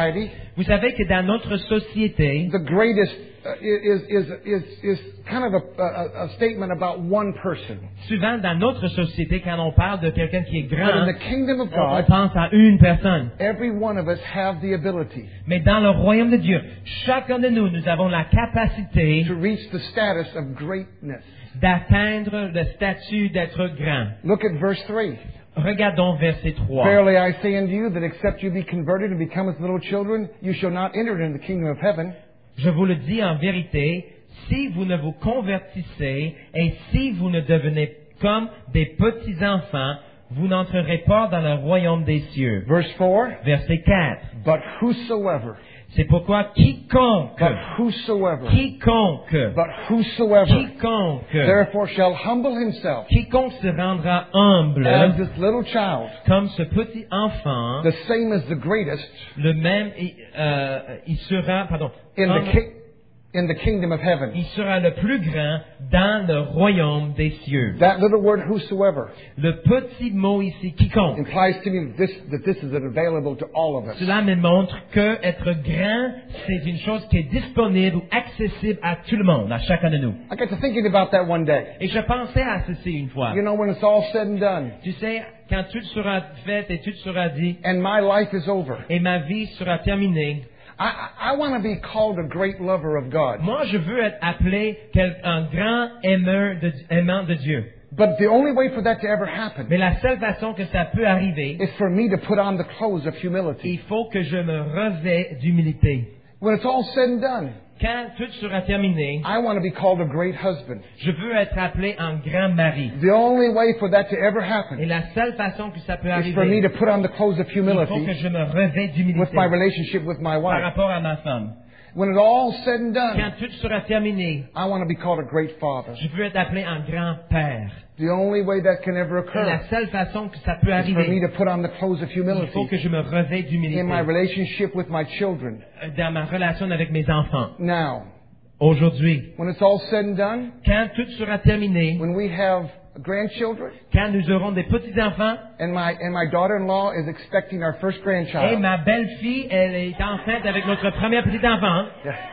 Vous savez que dans notre société, the greatest uh, is, is, is, is kind of a, a, a statement about one person. souvent dans notre société, quand on parle de quelqu'un qui est But grand, in the kingdom of on, on God, pense à une personne. every one of us have the ability Mais dans le royaume de Dieu, chacun de nous, nous avons la capacité to reach the status of greatness. d'atteindre le statut d'être grand. Look at verse three. Regardons verset trois. Verily I say unto you that except you be converted and become as little children, you shall not enter into the kingdom of heaven. Je vous le dis en vérité, si vous ne vous convertissez et si vous ne devenez comme des petits-enfants, vous n'entrerez pas dans le royaume des cieux. Verse four. Verset quatre. But whosoever, C'est pourquoi quiconque, but whosoever, quiconque, but whosoever, quiconque, therefore shall humble himself quiconque se rendra humble, as this little child, comme ce petit enfant, the same as the greatest le même, il, euh, il sera, pardon, in the, humble, ki- in the kingdom of heaven. il sera le plus grand dans le royaume des cieux. That little word whosoever Le petit mot ici, quiconque, implies to me that this, that this is available to all of us. cela me montre que être grand, c'est une chose qui est disponible ou accessible à tout le monde, à chacun de nous. I got to thinking about that one day. Et je pensais à ceci une fois. You know, when it's all said and done Tu sais, quand tout sera fait et tout sera dit, and my life is over, et ma vie sera terminée, I, I, I want to be called a great lover of God. moi je veux être appelé quel- un grand aimeur de, aimant de Dieu. But the only way for that to ever happen Mais la seule façon que ça peut arriver, is for me to put on the clothes of humility. il faut que je me revais d'humilité. When it's all said and done, Quand tout sera terminé, I want to be called a great husband. je veux être appelé un grand mari. The only way for that to ever Et happen la seule façon que ça peut is for me arriver, to put on the clothes of il faut que humility je me revais with d'humilité my relationship with my par wife. rapport à ma femme. When it's all said and Quand done, tout sera terminé, I want to be called a great father. je veux être appelé un grand-père. The only way that can ever Et la occur seule façon que ça peut is for me arriver, to put on the clothes of il faut humility que je me revais d'humilité in my relationship with my children. dans ma relation avec mes enfants. Now, Aujourd'hui, when it's all said and done, quand tout sera terminé, when we have grandchildren, quand nous aurons des petits-enfants, and my and my daughter-in-law is expecting our first et grandchild, ma belle-fille, elle est enceinte avec notre premier petit-enfant,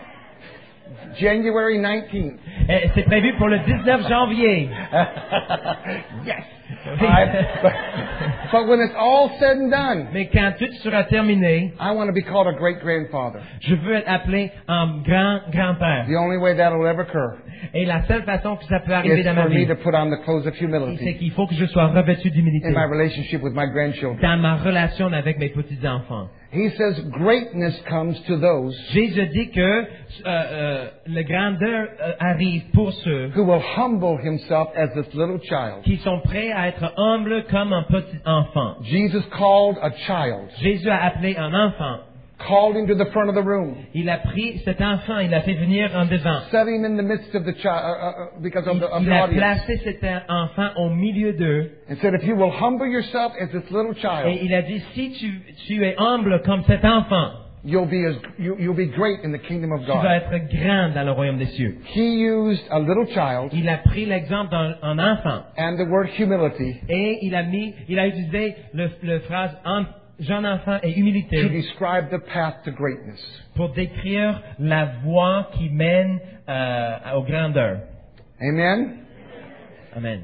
January nineteenth. et c'est prévu pour le dix-neuf janvier. Yes. I, but, but when it's all said and done, Mais quand tout sera terminé, I want to be called a great grandfather. je veux être appelé un grand-grand-père. The only way that will ever occur Et la seule façon que ça peut arriver is dans ma for me vie, to put on the clothes of c'est humility qu'il faut que je sois revêtu d'humilité in my relationship with my grandchildren. dans ma relation avec mes petits-enfants. He says greatness comes to those Jésus dit que euh, euh, le grandeur euh, arrive pour ceux who will humble himself as this little child. qui sont prêts à être humbles comme un petit enfant. Jesus called a child, Jésus a appelé un enfant. called him to the front of the room, Il a pris cet enfant, il l'a fait venir en devant. set him in the midst of the child uh, uh, because of Il, the, of il the a audience, placé cet enfant au milieu d'eux and said, "If you will humble yourself as this little et child, il a dit, si tu, tu es humble comme cet enfant, you'll be as you, you'll be great in the kingdom of tu vas God." être grand dans le royaume des cieux. He used a little child Il a pris l'exemple d'un un enfant and the word humility et il a mis, il a utilisé le, le phrase en- jeune enfant et to humilité describe the path to greatness. pour décrire la voie qui mène euh, aux grandeurs. Amen. Amen.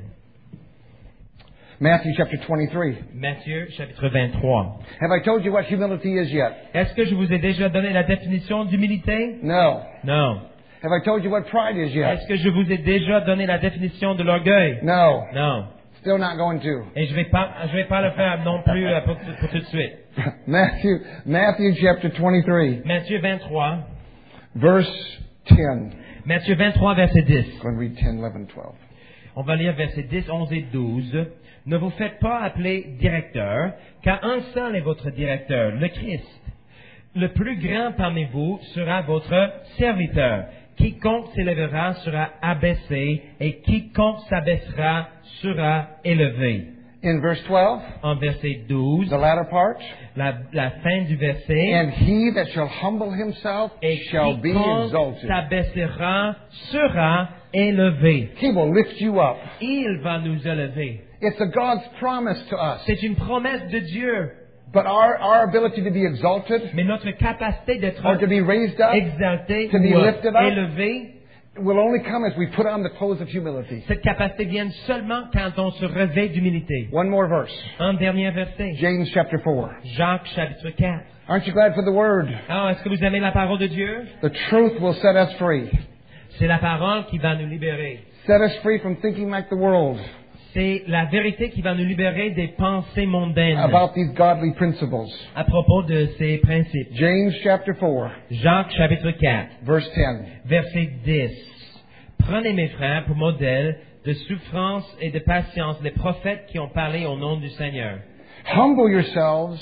Matthew chapter twenty-three. Matthieu chapitre vingt-trois. Have I told you what humility is yet? Est-ce que je vous ai déjà donné la définition d'humilité? No. Non. Have I told you what pride is yet? Est-ce que je vous ai déjà donné la définition de l'orgueil? No. Non. Still not going to. Et je vais pas, je vais pas le faire non plus euh, pour, pour tout de suite. Matthew, Matthew chapter twenty-three, Matthieu vingt-trois, verse ten. Matthieu vingt-trois, verset dix. I'm going to read ten, eleven, twelve. On va lire versets dix, onze et douze. Ne vous faites pas appeler directeur, car un seul est votre directeur, le Christ. Le plus grand parmi vous sera votre serviteur. Quiconque s'élèvera sera abaissé, et quiconque s'abaissera sera élevé. In verse twelve, En verset douze, the latter part, la, la fin du verset, and he that shall humble himself et shall be quiconque exalted. s'abaissera sera élevé. He will lift you up. Il va nous élever. It's a God's promise to us. C'est une promesse de Dieu But our, our ability to be exalted Mais notre capacité d'être or to be raised up exalté to be ou euh, lifted up. élevé, will only come as we put on the clothes of humility. cette capacité vient seulement quand on se revêt d'humilité. One more verse. Un dernier verset. James chapter four. Jacques chapitre quatre. Aren't you glad for the word? Alors, est-ce que vous aimez la parole de Dieu? The truth will set us free. C'est la parole qui va nous libérer. Set us free from thinking like the world C'est la vérité qui va nous libérer des pensées mondaines about these godly principles. à propos de ces principes. James chapter four, Jacques chapitre quatre, verse ten. verset dix. Prenez mes frères pour modèle de souffrance et de patience les prophètes qui ont parlé au nom du Seigneur. Humble yourselves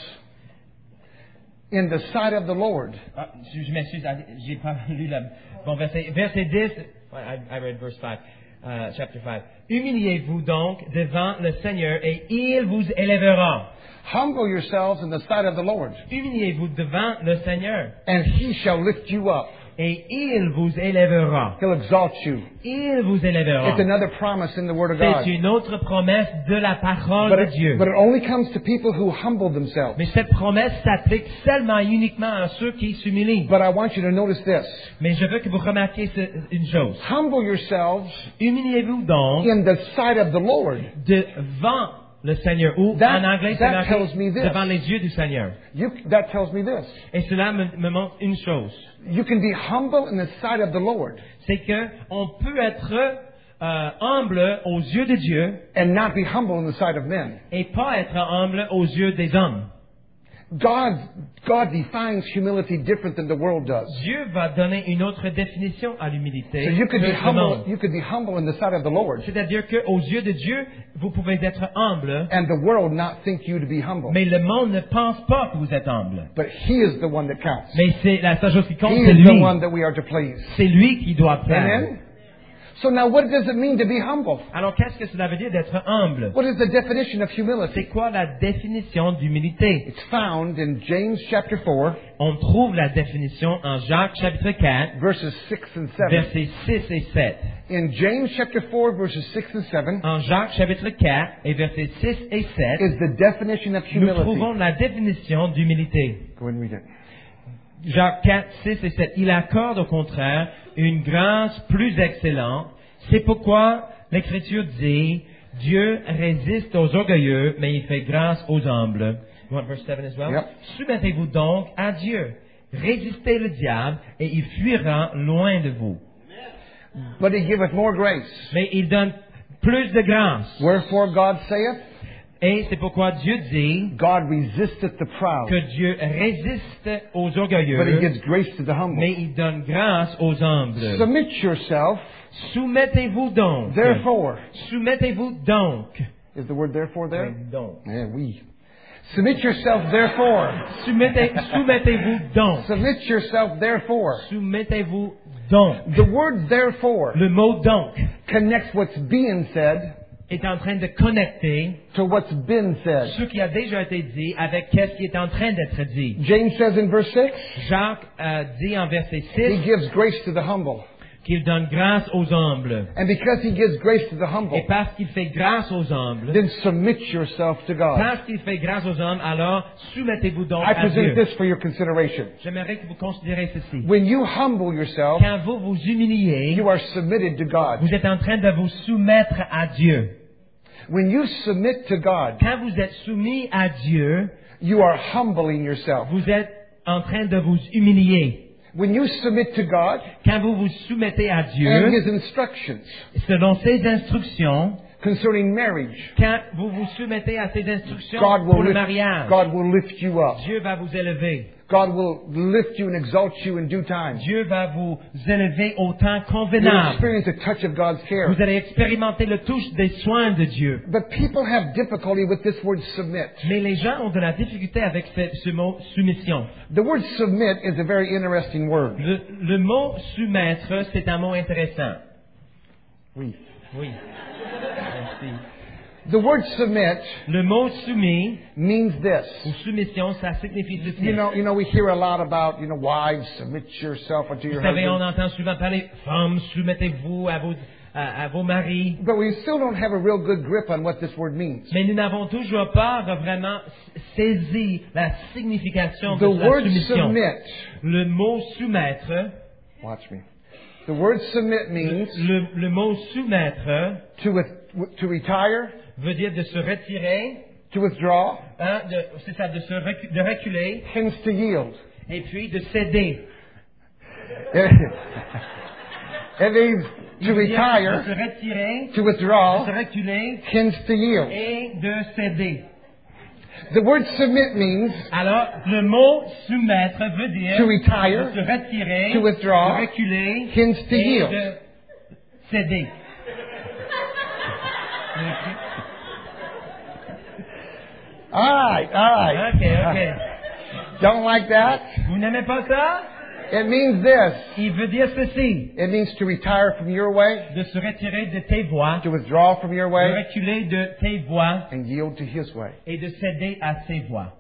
in the sight of the Lord. Ah, je, je m'excuse, j'ai pas lu le bon verset. Verset dix, I, I read verse five, uh, chapter five. Humiliez-vous donc devant le Seigneur et il vous élèvera. Humble yourselves in the sight of the Lord, Humiliez-vous devant le Seigneur and He shall lift you up. et il vous élèvera. He'll exalt you. Il vous élèvera. It's another promise in the Word of God. C'est une autre promesse de la parole But de it, Dieu. but it only comes to people who humble themselves. Mais cette promesse s'applique seulement et uniquement à ceux qui s'humilient. But I want you to notice this. Mais je veux que vous remarquiez ce- une chose. Humble yourselves Humiliez-vous donc in the sight of the Lord. devant le Seigneur. Ou That- en anglais, c'est that marqué tells me this. devant les yeux du Seigneur. You, that tells me this. Et cela me, me montre une chose. You can be humble in the sight of the Lord C'est que on peut être euh, humble aux yeux de Dieu and not be humble in the sight of men. et pas être humble aux yeux des hommes. God, God defines humility different than the world does. Dieu va donner une autre définition à l'humilité. So you could que be le humble, monde. you could be humble in the sight of the Lord, C'est-à-dire qu'aux yeux de Dieu, vous pouvez être humble, and the world not think you to be humble. mais le monde ne pense pas que vous êtes humble. But He is the one that counts. Mais c'est la seule chose qui compte, He c'est is the lui. one that we are to please. C'est lui qui doit plaire. Amen? So now what does it mean to be humble? Alors qu'est-ce que cela veut dire d'être humble? What is the definition of C'est humility? quoi la définition d'humilité? It's found in James chapter four, On trouve la définition en Jacques chapitre quatre, verses six and seven. versets six et sept. In James chapter four, verses six and seven, En Jacques chapitre quatre et versets six et sept, is the definition of nous humility. trouvons la définition d'humilité. Go ahead and read it. Jacques quatre, six et sept. Il accorde au contraire une grâce plus excellente. C'est pourquoi l'Écriture dit, Dieu résiste aux orgueilleux, mais il fait grâce aux humbles. You want verse seven as well? Yep. Soumettez-vous donc à Dieu. Résistez le diable et il fuira loin de vous. But He giveth more grace. Mais il donne plus de grâce. Wherefore God saith, Et c'est pourquoi Dieu dit God resisteth the proud, que Dieu résiste aux but He orgueilleux, gives grace to the humble. mais il donne grâce aux humbles. Submit yourself, Soumettez-vous donc. therefore. Soumettez-vous donc. Is the word therefore there? Donc. Yeah, we. Submit yourself, therefore. Soumettez, soumettez-vous donc. Submit yourself, therefore. Soumettez-vous donc. The word therefore Le mot donc connects what's being said est en train de connecter to what's been said. ce qui a déjà été dit avec qu'est-ce qui est en train d'être dit. James says in verse six, Jacques euh, dit en verset He six gives grace to the humble. qu'il donne grâce aux humbles. And because He gives grace to the Et humble, parce qu'il fait grâce aux humbles, then submit yourself to God. parce qu'il fait grâce aux hommes, alors soumettez-vous donc I à present Dieu. this for your consideration. J'aimerais que vous considérez ceci. When you humble yourself, Quand vous vous humiliez, you are submitted to God. vous êtes en train de vous soumettre à Dieu. When you submit to God, Quand vous êtes soumis à Dieu, you are humbling yourself. vous êtes en train de vous humilier. When you submit to God Quand vous vous soumettez à and Dieu, His instructions selon ses instructions, concerning marriage, quand vous vous soumettez à ses instructions God pour will, le lift, mariage, God will lift you up. Dieu va vous élever. God will lift you and exalt you in due time. Dieu va vous élever au temps You'll convenable. experience a touch of God's care. Vous allez expérimenter le touche des soins de Dieu. But people have difficulty with this word submit. Mais les gens ont de la difficulté avec ce, ce mot soumission. The word submit is a very interesting word. Le, le mot soumettre, c'est un mot intéressant. Oui. Oui. Merci. The word submit Le mot soumis means ou this. soumission, ça signifie ceci. You know, you know, we hear a lot about, you know, wives, submit yourself unto Vous your savez, on husband. entend souvent parler, femmes, soumettez-vous à vos, à, à vos maris. But we still don't have a real good grip on what this word means. Mais nous n'avons toujours pas vraiment saisi la signification The de la word soumission. submit, Le mot soumettre, watch me. The word submit means le, le mot soumettre to, with, to retire, veut dire de se retirer, to withdraw, hein, de, c'est ça, de se recu- de reculer, hence to yield. et puis de céder. It means Il to veut dire de retire, se retirer, to de withdraw, se reculer hence to yield. et de céder. The word submit means Alors, le mot soumettre veut dire to retire, de se retirer, to withdraw, de reculer hence to et yield. de céder. All right, all right. Ok, ok. Don't like that? Vous n'aimez pas ça? It means this. Il veut dire ceci, It means to retire from your way, de se retirer de tes voies, to withdraw from your de way, reculer de tes voies and yield to His way. et de céder à ses voies.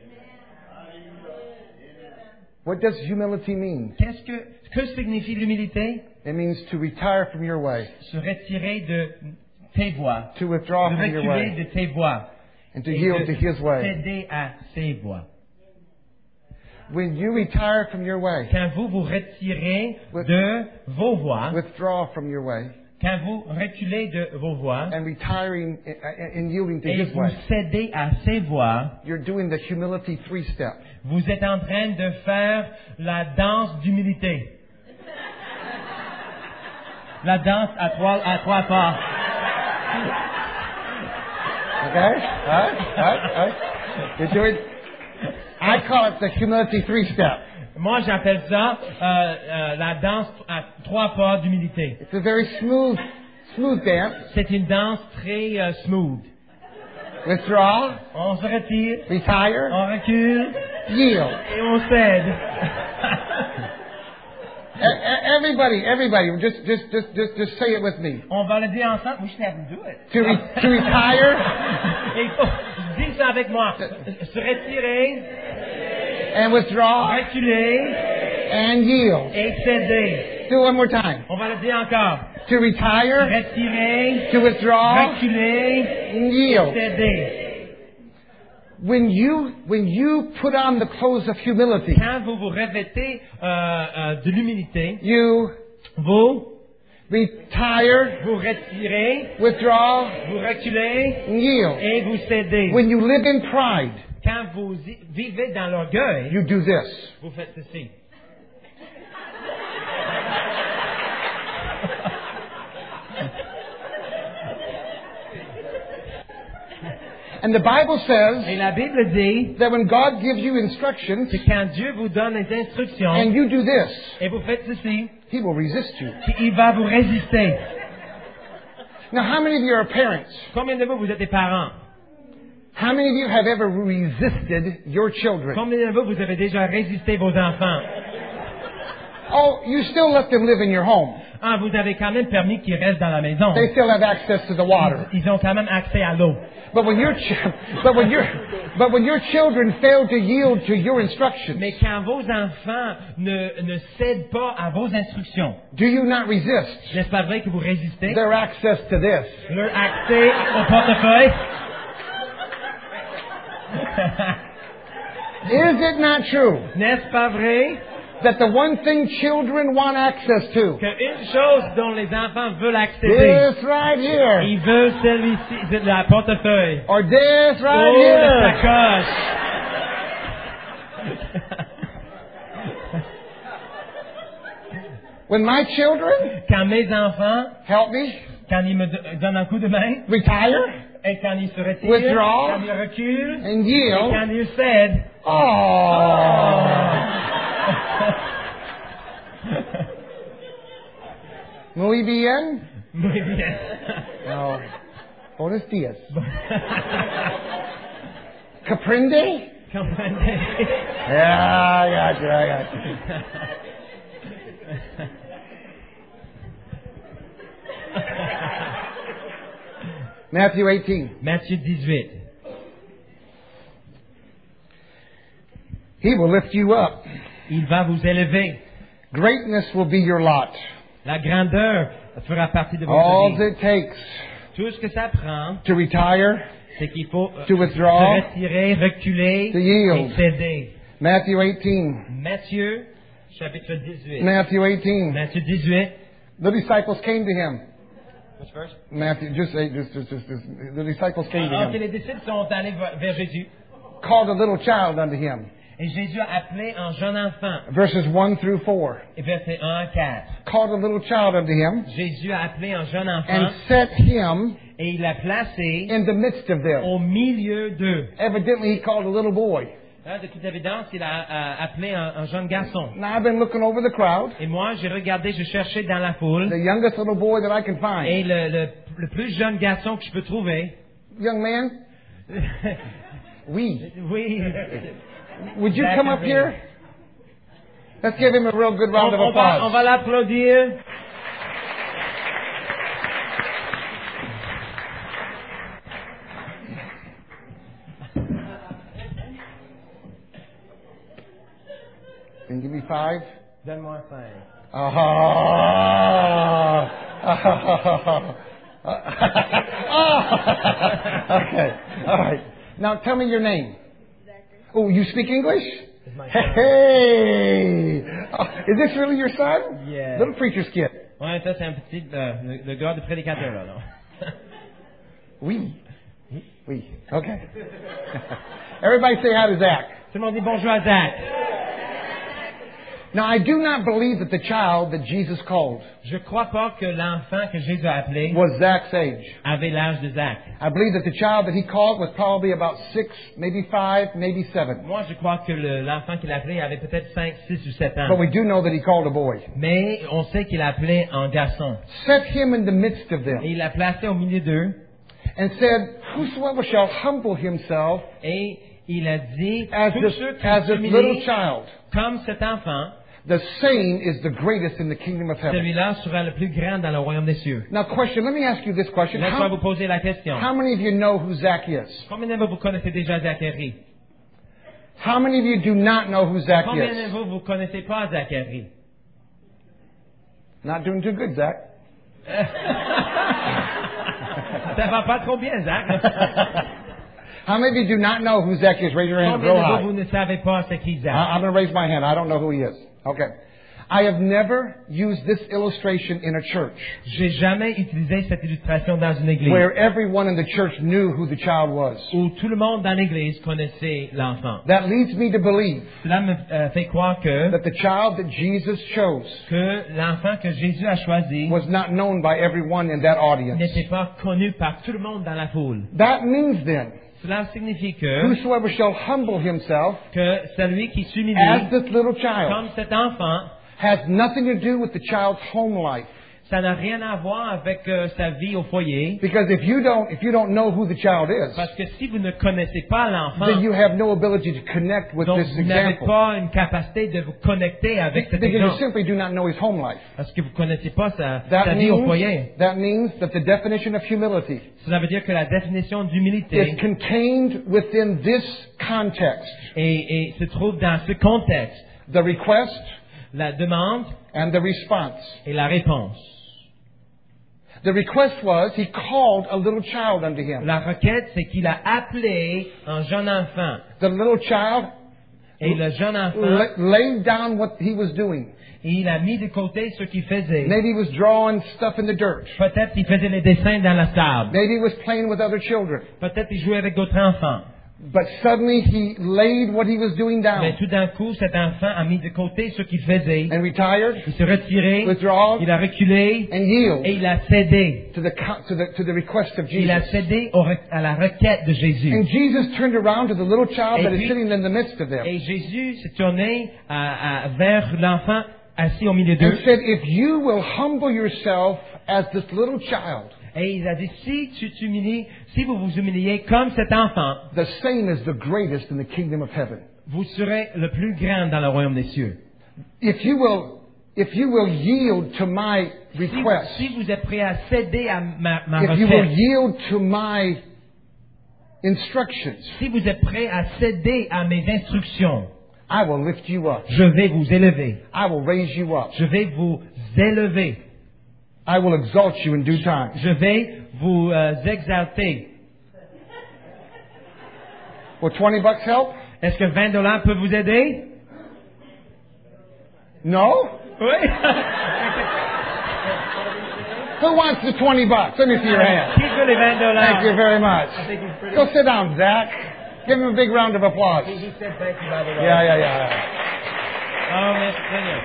What does humility mean? Qu'est-ce que, que signifie l'humilité? It means to retire from your way, Se retirer de tes voies, to withdraw de from your reculer way, de tes voies and to et yield de to His way. céder à ses voies. When you retire from your way, Quand vous vous retirez With- de vos voies, withdraw from your way, quand vous reculez de vos voies and retiring and yielding to et His vous way, cédez à ses voies, you're doing the humility three step. vous êtes en train de faire la danse d'humilité. La danse à trois, à trois pas. Okay? All right? All right? All right? You're doing, I call it the humility three step. Moi, j'appelle ça euh, euh, la danse à trois pas d'humilité. It's a very smooth, smooth dance. C'est une danse très euh, smooth. Withdraw, On se retire, retire, on recule yield. et on cède. E- e- Everybody, everybody, just, just, just, just, just say it with me. On va le dire ensemble. We should have them do it. To, re- to retire Et oh, dis ça avec moi. Se retirer, and withdraw reculer and yield. et céder. Do it one more time. On va le dire encore. To retire, Retirer, to withdraw, reculer, and yield. céder. When you, when you put on the clothes of humility, Quand vous vous revêtez euh, euh, de l'humilité, you vous retire, vous retirez, withdraw, vous reculez and yield. et vous cédez. When you live in pride, Quand vous y- vivez dans l'orgueil, you do this. vous faites ceci. And the Bible says Et la Bible dit that when God gives you instructions que quand Dieu vous donne les instructions and you do this, et vous faites ceci, He will resist you. il va vous résister. Now, how many of you are parents? Combien de vous, vous êtes des parents? How many of you have ever resisted your children? Combien de vous, vous avez déjà résisté vos enfants? Oh, you still let them live in your home. Ah, vous avez quand même permis qu'ils restent dans la maison. They still have access to the water. Ils ont quand même accès à l'eau. But when your ch- but when your but when your children fail to yield to your instructions, Mais quand vos enfants ne, ne cèdent pas à vos instructions, do you not resist n'est-ce pas vrai que vous résistez? their access to this? Leur accès au portefeuille? Is it not true N'est-ce pas vrai that the one thing children want access to, qu'une chose dont les enfants veulent accéder, this right here, ils veulent celui-ci, de la portefeuille, or this right ou la here? sacoche? When my children Quand mes enfants, help me quand ils me do- donnent un coup de main, retire et quand ils se retirent, Withdraw. quand ils reculent, and et yield, quand ils cèdent, oh. Muy bien. muy bien. No. Buenos días. Caprende? Comprenez? Yeah, I got you, I got you. Matthew eighteen. Matthieu dix-huit. He will lift you up. Il va vous élever. Greatness will be your lot. La grandeur fera partie de votre All vie. it takes Tout ce que ça prend, to retire, c'est qu'il faut euh, to withdraw, se retirer, reculer to yield. et céder. Matthew eighteen. Matthieu, chapitre dix-huit. Matthew eighteen. Matthieu dix-huit. The disciples came to him. Which verse? Matthew, just, say- just, just, just, just the disciples came to Ah, ok, him. les disciples sont allés v- vers Jésus. Called a little child unto him. Et Jésus a appelé un jeune enfant. Verses one through four. Et versets un à quatre. Called a little child unto him Jésus a appelé un jeune enfant and set him et il l'a placé in the midst of them. au milieu d'eux. Evidently, he called a little boy. Là, de toute évidence, il a, a appelé un, un jeune garçon. Now, I've been looking over the crowd. Et moi, j'ai regardé, j'ai cherché dans la foule. The youngest little boy that I can find. Et le, le, le plus jeune garçon que je peux trouver, Young man, we. oui, Would you come up here? Let's give him a real good on, round of on va, on applause. va l'applaudir. Can you give me five? Donne-moi cinq. Ah. Okay. All right. Now tell me your name. Oh, you speak English? my Hey, son. hey. Oh, is this really your son? Yeah. Little preacher's kid. Ouais, ça c'est un petit, euh, le, le gars de prédicateur là. Non? Oui. Oui. Okay. Everybody say hi to Zach. Tout le monde dit bonjour à Zach. Now, I do not believe that the child that Jesus called Je crois pas que l'enfant que Jésus a appelé was Zach's age. avait l'âge de Zach. I believe that the child that he called was probably about six, maybe five, maybe seven. Moi, je crois que le- l'enfant qu'il a appelé avait peut-être cinq, six ou sept ans. But we do know that he called a boy. Mais on sait qu'il a appelé un garçon. Set him in the midst of Et them il l'a placé au milieu d'eux. and said, whosoever shall humble himself Et il a dit, as tous this, ceux qui as this little s'humilient child, comme cet enfant, the same is the greatest in the kingdom of heaven. celui-là sera le plus grand dans le royaume des cieux. Now, question, let me ask you this question. Laisse-moi vous How, poser la question. how many of you know who Zach is? Combien de vous vous connaissez déjà Zacharie? How many of you do not know who Zach Combien de is? vous vous connaissez pas Zacharie? Not doing too good, Zach. Ça va pas trop bien, Zach. How many of you do not know who Zach is? Raise your hand Combien real de vous, high. vous ne savez pas c'est qui Zach? I- I'm going to raise my hand. I don't know who he is. Okay. I have never used this illustration in a church J'ai jamais utilisé cette illustration dans une église where everyone in the church knew who the child was. où tout le monde dans l'église connaissait l'enfant. That leads me to believe Cela me euh, fait croire que, that the child that Jesus chose que l'enfant que Jésus a choisi was not known by everyone in that audience. n'était pas connu par tout le monde dans la foule. That means then, Cela signifie que, whosoever shall humble himself que celui qui as s'humilie this little child comme cet enfant, has nothing to do with the child's home life. ça n'a rien à voir avec euh, sa vie au foyer. Because if you don't, if you don't know who the child is, Parce que si vous ne connaissez pas l'enfant, then you have no ability to connect with donc this vous n'avez example. pas une capacité de vous connecter avec cet Because you exemple. simply do not know his home life. Parce que vous ne connaissez pas sa, That sa vie au means, foyer. that means that the definition of humility Cela veut dire que la définition is d'humilité contained within this context. est- est- se trouve dans ce contexte. The request La demande and the response. et la réponse. The request was, he called a little child unto him. La requête, c'est qu'il a appelé un jeune enfant. The little child Et le jeune enfant, la- laid down what he was doing. il a mis de côté ce qu'il faisait. Maybe he was drawing stuff in the dirt. Peut-être qu'il faisait les dessins dans la sable. Maybe he was playing with other children. Peut-être qu'il jouait avec d'autres enfants. But suddenly he laid what he was doing Mais down tout d'un coup, cet enfant a mis de côté ce qu'il faisait. and retired, Il s'est retiré, withdrawn, il a reculé and yield et il a cédé. to the, co- to the, to the request of Il a Jesus. cédé au re- à la requête de Jésus. And Jesus turned around to the little child Et that is puis- sitting in the midst of them Et Jésus s'est tourné à- à- vers l'enfant assis au milieu and d'eux. said, if you will humble yourself as this little child, Et il a dit, si tu t'humilies, si vous vous humiliez comme cet enfant, the same is the greatest in the kingdom of heaven. vous serez le plus grand dans le royaume des cieux. If you will, if you will yield to my Si, request, si vous êtes prêt à céder à ma, ma if you will requête, yield to my instructions, si vous êtes prêt à céder à mes instructions, I will lift you up. je vais vous élever. I will raise you up. Je vais vous élever. I will exalt you in due time. Je vais vous euh, exalter. Will twenty bucks help? Est-ce que vingt dollars peut vous aider? No? Oui. Who wants the twenty bucks? Let me see your hand. Qui veut les vingt dollars? Thank you very much. I think he's pretty- Go sit down, Zach. Give him a big round of applause. He said thank you, by the way. Yeah, yeah, yeah. Oh, merci Seigneur.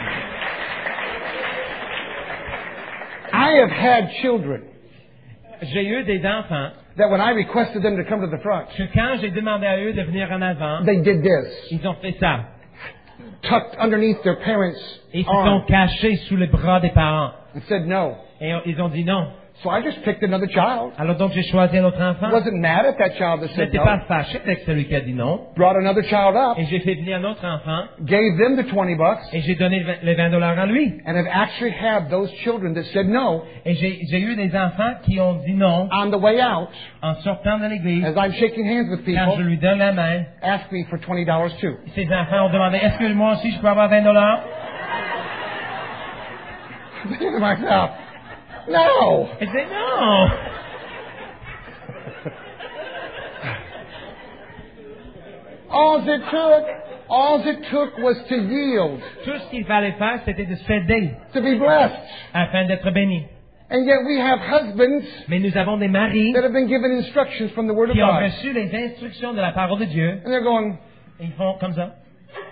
I have had children J'ai eu des enfants that when I requested them to come to the front, que quand j'ai demandé à eux de venir en avant, they did this. ils ont fait ça. Tucked underneath their parents' Ils se sont arm cachés sous les bras des parents. and said no. Et on- ils ont dit non. So I just picked another child. Alors donc j'ai choisi un autre enfant. Wasn't mad at that child that Je said n'étais no. pas fâché avec celui qui a dit non. Brought another child up, Et j'ai fait venir un autre enfant. gave them the twenty bucks, Et j'ai donné les vingt dollars à lui. and have actually had those children that said no Et j'ai j'ai eu des enfants qui ont dit non on the way out, en sortant de l'église. as I'm shaking hands with Quand je people, lui donne la main, ask me for twenty dollars too. ces enfants ont demandé, est-ce que moi aussi je peux avoir vingt dollars? I'm thinking to myself, no. Et j'ai dit non. All it took, all it took was to yield, Tout ce qu'il fallait faire, c'était de céder to be blessed. afin d'être béni. And yet we have husbands Mais nous avons des maris that have been given instructions from the Word of qui ont God. reçu les instructions de la parole de Dieu. And they're going, Et ils font comme ça.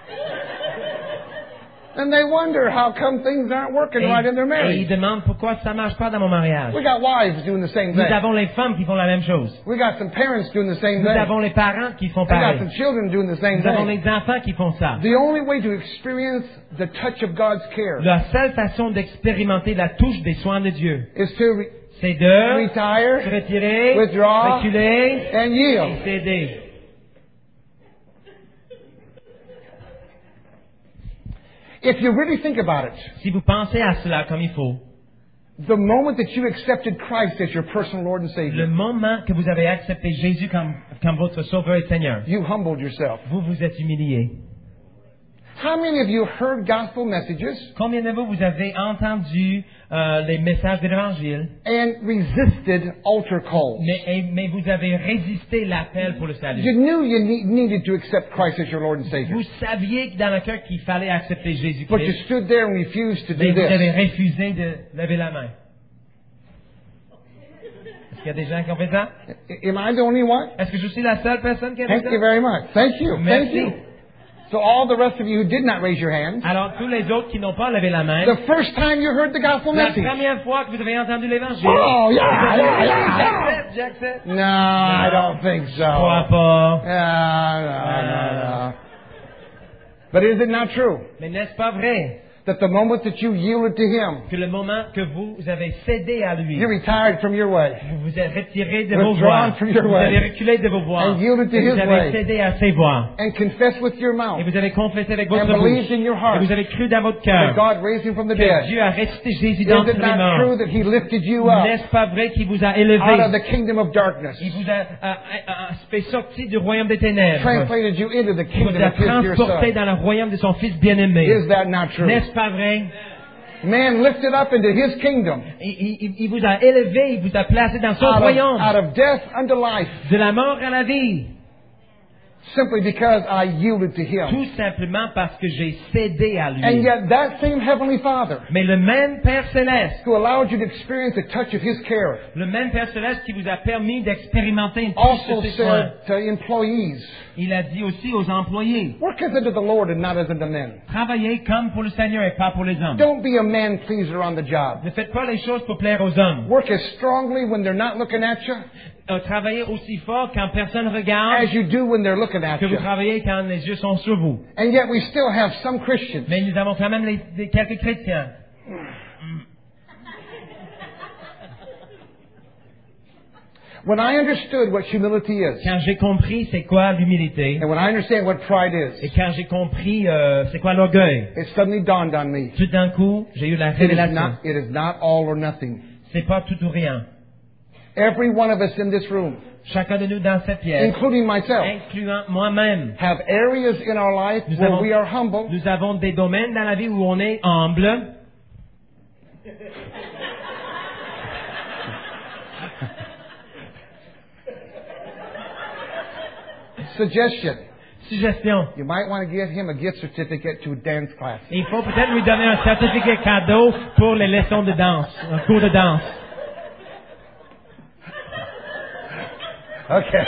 and they wonder how come things aren't working Et, right in their et ils marriage. demandent pourquoi ça marche pas dans mon mariage. We got wives doing the same Nous thing. avons les femmes qui font la même chose. We got some parents doing the same Nous thing. avons les parents qui font We got pareil. some children doing the same Nous avons thing. les enfants qui font ça. The only way to experience the touch of God's care La seule façon d'expérimenter la touche des soins de Dieu, is to re- c'est de se retire retirer, Withdraw. reculer and et yield. céder. If you really think about it, Si vous pensez à cela comme il faut, the moment that you accepted Christ as your personal Lord and le Savior, moment que vous avez accepté Jésus comme, comme votre Sauveur et Seigneur, you humbled yourself. vous vous êtes humilié. How many of you heard gospel messages Combien de vous, vous avez entendu euh, les messages de l'Évangile, and resisted altar calls? mais, et- mais vous avez résisté l'appel pour le salut? You knew you ne- needed to accept Christ as your Lord and Savior, Vous saviez que dans le cœur qu'il fallait accepter but you Jésus-Christ, stood there and refused to mais do vous avez this. refusé de lever la main. Est-ce qu'il y a des gens qui ont fait ça? Am I the only one? Est-ce que je suis la seule personne qui a fait Thank you ça? very much. Thank you. Thank Merci. you. So all the rest of you who did not raise your hands, Alors, tous les autres qui n'ont pas levé la main, the first time you heard the gospel la message. première fois que vous avez entendu l'Évangile, Oh, yeah, vous avez yeah, dit, yeah, yeah. j'accepte, j'accepte. No, I don't think so. Je crois pas. No, no, no, no. But is it not true Mais n'est-ce pas vrai that the moment that you yielded to Him, que le moment que vous avez cédé à lui, you retired from your way vous vous êtes retiré de vos Withdrawn voies, from your vous way. avez reculé de vos voies, And yielded to et vous his avez way. cédé à ses voies, and confessed with your et mouth vous avez confessé avec and votre believed bouche, in your et heart vous avez cru dans votre that cœur God raised Him from the que dead? Dieu a ressuscité Jésus Is d'entre it les not morts. true that He lifted you up N'est-ce pas vrai qu'il vous a out of élevé? the kingdom of darkness, Il vous a, a- a- a- fait sortir du royaume des ténèbres. translated you into the Il vous kingdom a of His dear transporté Son? dans le royaume de son Fils bien-aimé. Is that not true? N'est-ce pas vrai? Man lifted up into His kingdom Il, il- il vous a élevé, il vous a placé dans son out of, royaume. out of death unto life De la mort à la vie. simply because I yielded to Him. Tout simplement parce que j'ai cédé à lui. And yet that same Heavenly Father Mais le même Père Céleste, who allowed you to experience the touch of His care le même Père Céleste qui vous a permis d'expérimenter une touche also de ses soins, said to employees, il a dit aussi aux employés, work as unto the Lord and not as unto men. travaillez comme pour le Seigneur et pas pour les hommes. Don't be a man pleaser on the job. Ne faites pas les choses pour plaire aux hommes. Work as strongly when they're not looking at you Euh, travaillez aussi fort quand personne regarde as you do when they're looking at que vous you. travaillez quand les yeux sont sur vous. And yet we still have some Christians Mais nous avons quand même les- des- quelques chrétiens. when I understood what humility is Quand j'ai compris c'est quoi l'humilité, and when I understand what pride et is, quand j'ai compris euh, c'est quoi l'orgueil, it suddenly dawned on me. tout d'un coup, j'ai eu la It is révélation. not, it is not all or nothing. C'est pas tout ou rien. Every one of us in this room, Chacun de nous dans cette pièce, including myself, incluant moi-même, have areas in our life nous where avons, we are humble nous avons des domaines dans la vie où on est humble Suggestion. Suggestion. You might want to give him a gift certificate to a dance class. Il faut peut-être lui donner un certificat cadeau pour les leçons de danse, un cours de danse. Okay.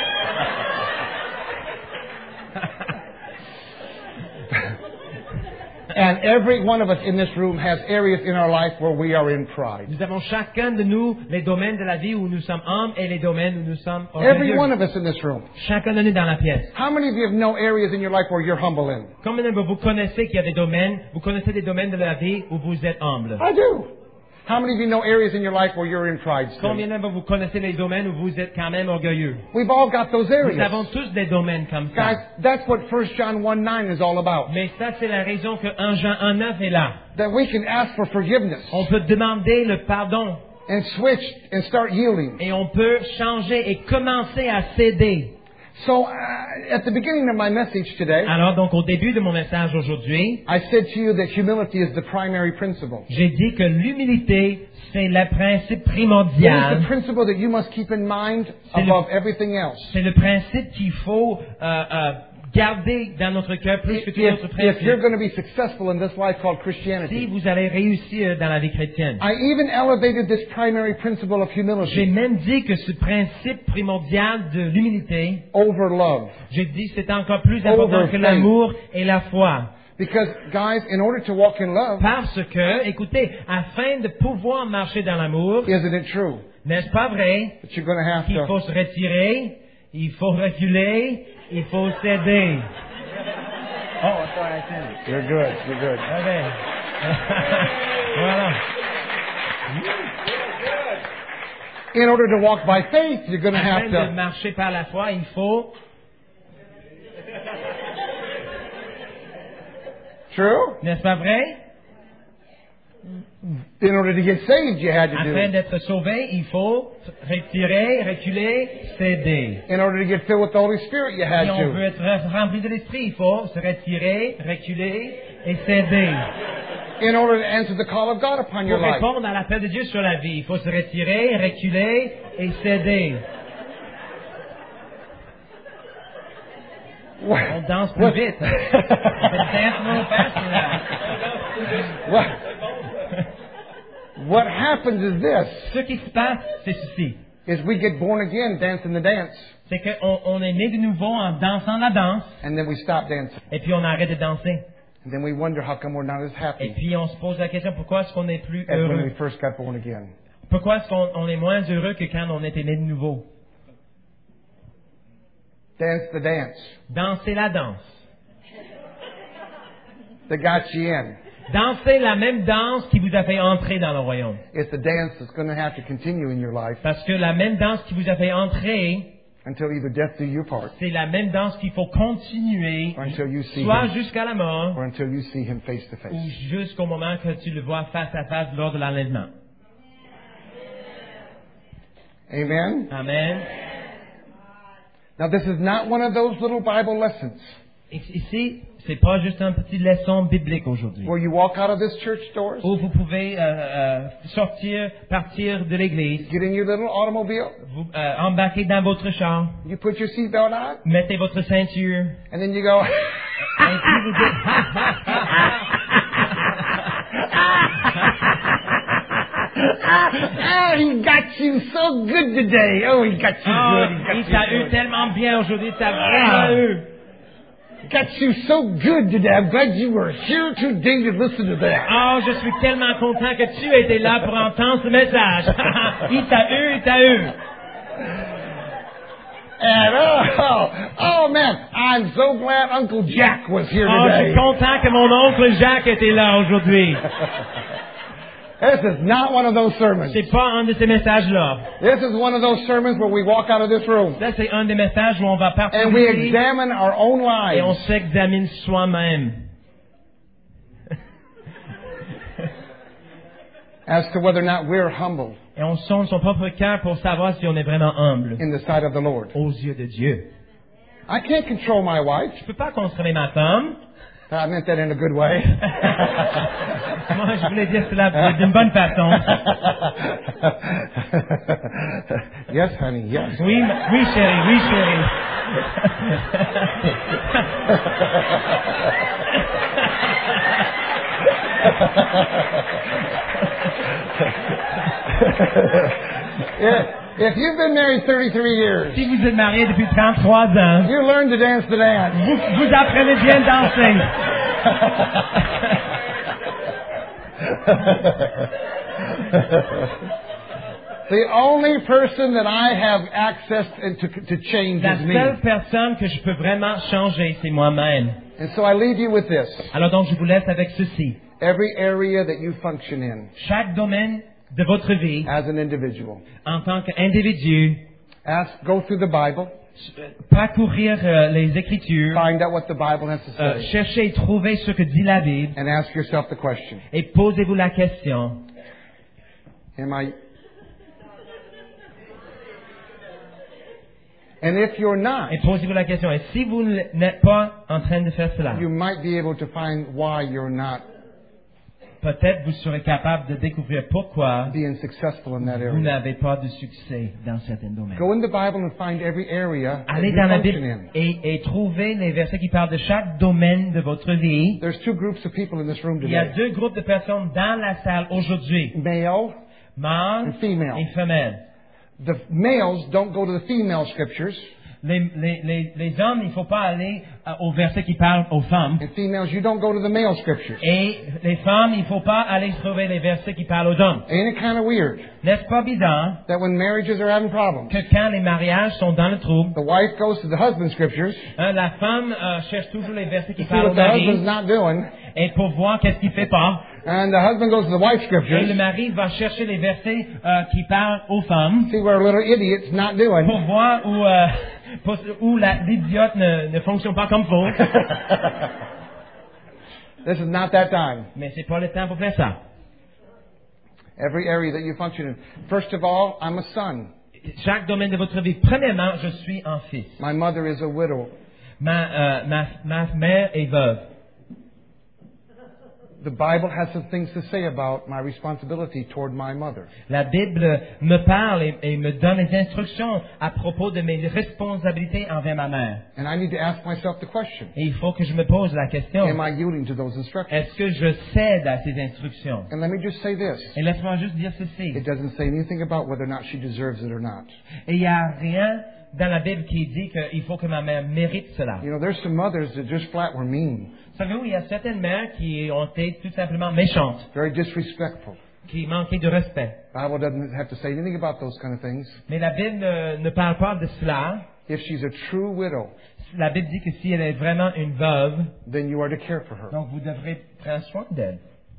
And every one of us in this room has areas in our life where we are in pride. Nous avons chacun de nous les domaines de la vie où nous sommes humbles et les domaines où nous sommes Every orgueilleux. one of us in this room. Chacun de nous dans la pièce. How many of you have no areas in your life where you're humble in? Combien de vous connaissez qu'il y a des domaines, vous connaissez des domaines de la vie où vous êtes humble? I do. How many of you know areas in your life where you're in pride still? Combien de vous connaissez les domaines où vous êtes quand même orgueilleux? We've all got those Nous avons areas. tous des domaines comme Guys, ça. that's what First John one nine is all about. Mais ça, c'est la raison que un Jean un neuf est là. That we can ask for forgiveness On peut demander le pardon and switch and start yielding. et on peut changer et commencer à céder. So, uh, at the beginning of my message today, Alors, donc, au début de mon message aujourd'hui, I said to you that humility is the primary principle. j'ai dit que l'humilité, c'est le principe It is the primordial. principle that you must keep in mind C'est le- above everything else. C'est le principe qu'il faut euh, euh, garder dans notre cœur plus que If, tous les autres if you're principes. going to be successful in this life called Si Christianity, vous allez réussir dans la vie chrétienne. I even elevated this primary principle of J'ai humility même dit que ce principe primordial de l'humilité, over love. j'ai dit que c'est encore plus important Over que faith. l'amour et la foi. Because, guys, in order to walk in love, Parce que, écoutez, afin de pouvoir marcher dans l'amour, isn't it true n'est-ce pas vrai that you're going to have qu'il to... faut se retirer, il faut reculer, il faut céder? Oh, that's what I said. You're good, you're good. Okay. Voilà. In order to walk by faith, you're going to have Afin de to... marcher par la foi, il faut... True? N'est-ce pas vrai? In order to get saved, you had to do Afin it. d'être sauvé, il faut retirer, reculer, céder. In order to get filled with the Holy Spirit, you had Si on veut to. être rempli de l'esprit, il faut se retirer, reculer et céder. In order to answer the call of God upon your Pour life. répondre à l'appel de Dieu sur la vie, il faut se retirer, reculer et céder. On What, danse plus what- vite. On dance a little faster now. what, what happens is this, Ce qui se passe, c'est ceci. is we get born again dancing the dance, C'est qu'on on est né de nouveau en dansant la danse, and then we stop dancing. et puis on arrête de danser. And then we wonder how come we're not as Et happy puis on se pose la question, pourquoi est-ce qu'on est plus as when we heureux? first got born again. Pourquoi est-ce qu'on on est moins heureux que quand on était né de nouveau? Dance the dance Danser la danse. that got you in. Danser la même danse qui vous a fait entrer dans le royaume. It's the dance that's going to have to continue in your life Parce que la même danse qui vous a fait entrer, until either death do you part, c'est la même danse qu'il faut continuer, or until you see soit him, jusqu'à la mort, or until you see him face to ou face. jusqu'au moment que tu le vois face à face lors de l'enlèvement. Amen? Amen. Now this is not one of those little Bible lessons Et Ici, c'est pas juste une petite leçon biblique aujourd'hui. where you walk out of this church doors, Où vous pouvez euh, euh, sortir, partir de l'église, get in your little automobile, vous euh, embarquez dans votre char, you put your seatbelt on, mettez votre ceinture, and then you go, et puis vous dites, ah, he got you so good today. Oh, he got you oh, good. He il got t'a you eu good. tellement bien aujourd'hui, t'as vraiment eu. Got you so good today. I'm glad you were here today to listen to that. Oh, je suis tellement content que tu étais là pour entendre ce message. Il t'a eu, il t'a eu. And oh, oh man, I'm so glad Uncle Jack was here Oh, je suis today. content que mon oncle Jacques était là aujourd'hui. This is not one of those sermons. C'est pas un de ces messages-là. This is one of those sermons where we walk out of this room Ça, c'est un des messages où on va partir and we d'ici examine our own et on lives s'examine soi-même. as to whether or not we're humble Et on sonde son propre cœur pour savoir si on est vraiment humble in the sight of the Lord. aux yeux de Dieu. I can't control my wife. Je peux pas contrôler ma femme. I meant that in a good way. Moi, je voulais dire cela d'une bonne façon. Yes, honey, yes. Oui, ma- oui, chérie, oui, chérie. if, if you've been married thirty-three years, Si vous êtes marié depuis trente-trois ans, you learn to dance the dance. vous, vous apprenez bien danser. The only person that I have access to, to change La is me. seule personne que je peux vraiment changer, c'est moi-même. And so I leave you with this. Alors donc, je vous laisse avec ceci. Every area that you function in Chaque domaine de votre vie, as an individual, en tant qu'individu, ask, go through the Bible, parcourir euh, les Écritures, find out what the Bible has to euh, say, chercher et trouver ce que dit la Bible, and ask yourself the question, et posez-vous la question. am I... And if you're not, Et posez-vous la question. Et si vous n'êtes pas en train de faire cela, you might be able to find why you're not peut-être vous serez capable de découvrir pourquoi being successful in that vous area. n'avez pas de succès dans certains domaines. Go in the Bible and find every area that Allez you dans la function Bible in. et, et trouvez les versets qui parlent de chaque domaine de votre vie. There's two groups of people in this room Il y a today. deux groupes de personnes dans la salle aujourd'hui, Male mâles and female. et femelles. The males don't go to the female scriptures, Les, les, les, les hommes, il ne faut pas aller euh, aux versets qui parlent aux femmes. and females, you don't go to the male scriptures. Et les femmes, il ne faut pas aller trouver les versets qui parlent aux hommes. Ain't it kind of weird N'est-ce pas bizarre that when marriages are having problems, que quand les mariages sont dans le trouble, the wife goes to the husband's scriptures hein, la femme euh, cherche toujours les versets qui to see parlent what au the husband's mari not doing, et pour voir qu'est-ce qu'il fait pas. and the husband goes to the wife's Et le scriptures mari va chercher les versets euh, qui parlent aux femmes see what a little idiot's not doing. pour voir où, euh, pour- où la- l'idiote ne, ne fonctionne pas comme faut. This is not that time. Mais c'est pas le temps pour faire ça. Every area that you function in. First of all, I'm a son. Chaque domaine de votre vie. Premièrement, je suis un fils. My mother is a widow. Ma, euh, ma, ma mère est veuve. The Bible has some things to say about my responsibility toward my mother. La Bible me parle et, et me donne des instructions à propos de mes responsabilités envers ma mère. And I need to ask myself the question, Et il faut que je me pose la question, am I yielding to those instructions? est-ce que je cède à ces instructions? And let me just say this. Et laisse-moi juste dire ceci. It doesn't say anything about whether or not she deserves it or not. Et il n'y a rien dans la Bible qui dit qu'il faut que ma mère mérite cela. You know, there's some mothers that just flat were mean, Savez-vous, il y a certaines mères qui ont été tout simplement méchantes, very disrespectful. qui manquaient de respect. The Bible doesn't have to say anything about those kind of things. Mais la Bible ne, ne parle pas de cela. If she's a true widow, La Bible dit que si elle est vraiment une veuve, then you are to care for her. donc vous devrez prendre soin d'elle.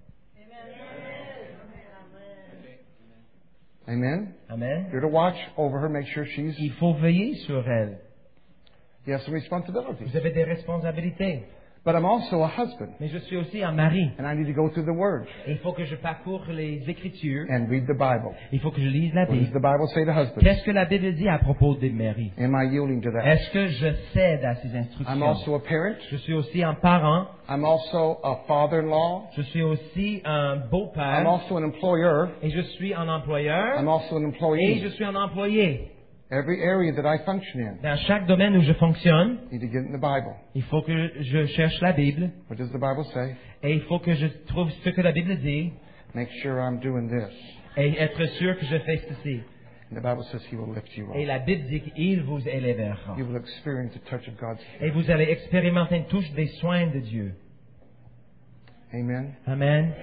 Amen? Amen. You're to watch over her, make sure she's... Il faut veiller sur elle. You have some responsibilities. Vous avez des responsabilités. But I'm also a husband, Mais je suis aussi un mari. and I need to go through the Word Et il faut que je parcours les Écritures. and read the Bible. Il faut que je lise la What does Bible. the Bible say to husbands? Qu'est-ce que la Bible dit à propos des maris? Am I yielding to that? Est-ce que je cède à ces I'm instructions? also a parent. Je suis aussi un parent. I'm also a father-in-law. Je suis aussi un I'm beau-père. also an employer. Et je suis un employeur. I'm also an Et je employee. suis un employé. Every area that I function in, Dans chaque domaine où je fonctionne, I need to get in the Bible. il faut que je cherche la Bible. What does the Bible say? Et il faut que je trouve ce que la Bible dit. Make sure I'm doing this. Et être sûr que je fais ceci. And the Bible says He will lift you Et up. la Bible dit qu'il vous élèvera. You will experience the touch of God's Et hand. vous allez expérimenter une touche des soins de Dieu. Amen. Amen.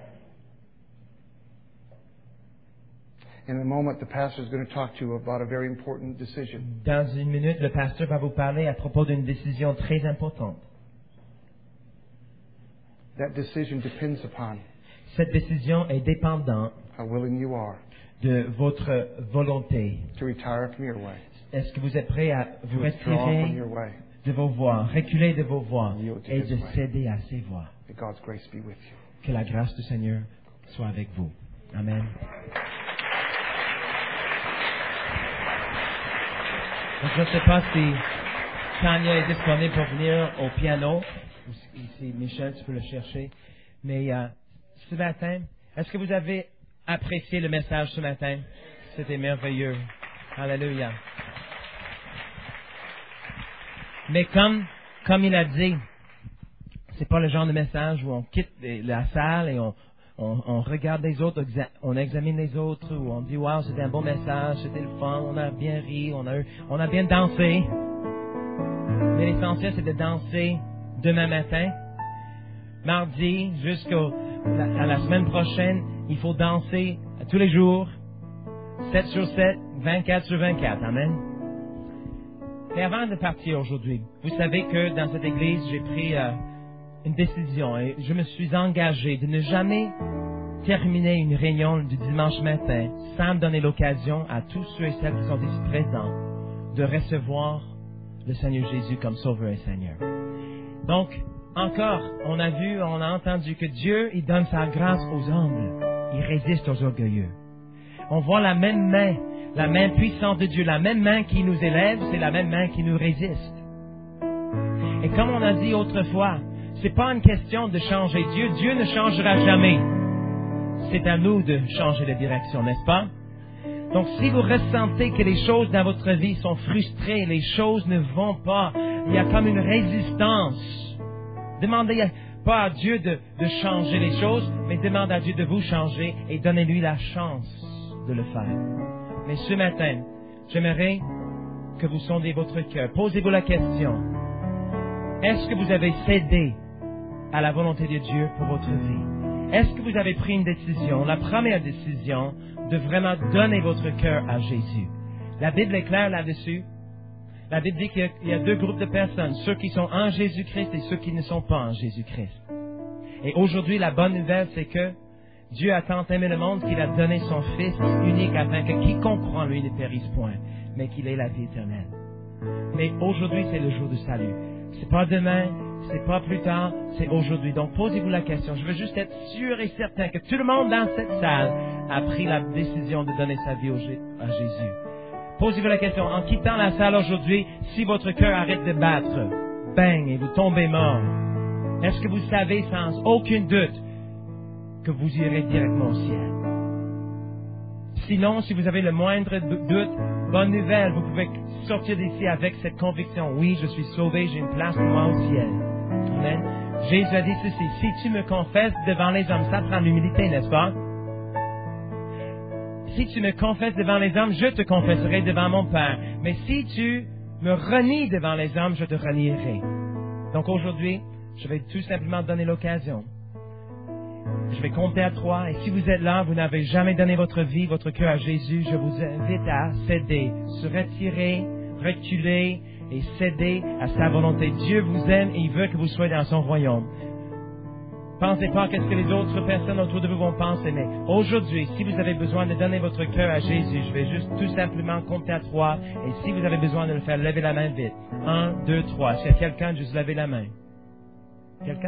In a moment, the pastor is going to talk to you about a very important decision. Dans une minute, le pasteur va vous parler à propos d'une décision très importante. That decision depends upon Cette décision est dépendante how willing you are de votre volonté. to retire from your way, Est-ce que vous êtes prêt à vous to withdraw from retirer your way. de vos voies, reculer de vos voies Yield to et His de way. céder à ses voies? May God's grace be with you. Que la grâce du Seigneur soit avec vous. Amen. Je ne sais pas si Tania est disponible pour venir au piano, ou si si Michel, tu peux le chercher. Mais euh, ce matin, est-ce que vous avez apprécié le message ce matin? C'était merveilleux. Alléluia. Mais comme, comme il a dit, c'est pas le genre de message où on quitte la salle et on, on, on regarde les autres, on examine les autres, où on dit, wow, c'était un bon message, c'était le fun, on a bien ri, on a, on a bien dansé. Mais l'essentiel, c'est de danser demain matin, mardi, jusqu'à la semaine prochaine. Il faut danser tous les jours, sept sur sept, vingt-quatre sur vingt-quatre. Amen. Mais avant de partir aujourd'hui, vous savez que dans cette église, j'ai pris euh, une décision et je me suis engagé de ne jamais terminer une réunion du dimanche matin sans donner l'occasion à tous ceux et celles qui sont ici présents de recevoir le Seigneur Jésus comme Sauveur et Seigneur. Donc, encore, on a vu, on a entendu que Dieu, il donne sa grâce aux humbles. Il résiste aux orgueilleux. On voit la même main, la main puissante de Dieu, la même main qui nous élève, c'est la même main qui nous résiste. Et comme on a dit autrefois, c'est pas une question de changer Dieu. Dieu ne changera jamais. C'est à nous de changer de direction, n'est-ce pas? Donc, si vous ressentez que les choses dans votre vie sont frustrées, les choses ne vont pas, il y a comme une résistance. Demandez pas à Dieu de, de changer les choses, mais demandez à Dieu de vous changer et donnez-lui la chance de le faire. Mais ce matin, j'aimerais que vous sondiez votre cœur. Posez-vous la question. Est-ce que vous avez cédé à la volonté de Dieu pour votre vie? Est-ce que vous avez pris une décision, la première décision, de vraiment donner votre cœur à Jésus? La Bible est claire là-dessus. La Bible dit qu'il y a deux groupes de personnes, ceux qui sont en Jésus-Christ et ceux qui ne sont pas en Jésus-Christ. Et aujourd'hui, la bonne nouvelle, c'est que Dieu a tant aimé le monde qu'il a donné son Fils unique afin que quiconque croit en lui ne périsse point, mais qu'il ait la vie éternelle. Mais aujourd'hui, c'est le jour du salut. C'est pas demain, c'est pas plus tard, c'est aujourd'hui. Donc, posez-vous la question. Je veux juste être sûr et certain que tout le monde dans cette salle a pris la décision de donner sa vie à Jésus. Posez-vous la question. En quittant la salle aujourd'hui, si votre cœur arrête de battre, bang, et vous tombez mort, est-ce que vous savez sans aucun doute que vous irez directement au ciel? Sinon, si vous avez le moindre doute, bonne nouvelle, vous pouvez sortir d'ici avec cette conviction. Oui, je suis sauvé, j'ai une place pour moi au ciel. Amen. Jésus a dit ceci, si tu me confesses devant les hommes, ça prend l'humilité, n'est-ce pas? Si tu me confesses devant les hommes, je te confesserai devant mon Père. Mais si tu me renies devant les hommes, je te renierai. Donc aujourd'hui, je vais tout simplement donner l'occasion. Je vais compter à trois. Et si vous êtes là, vous n'avez jamais donné votre vie, votre cœur à Jésus, je vous invite à céder, se retirer, reculer et céder à sa volonté. Dieu vous aime et il veut que vous soyez dans son royaume. Pensez pas qu'est-ce que les autres personnes autour de vous vont penser, mais aujourd'hui, si vous avez besoin de donner votre cœur à Jésus, je vais juste tout simplement compter à trois. Et si vous avez besoin de le faire, levez la main vite. Un, deux, trois. S'il y a quelqu'un, juste levez la main. Quelqu'un?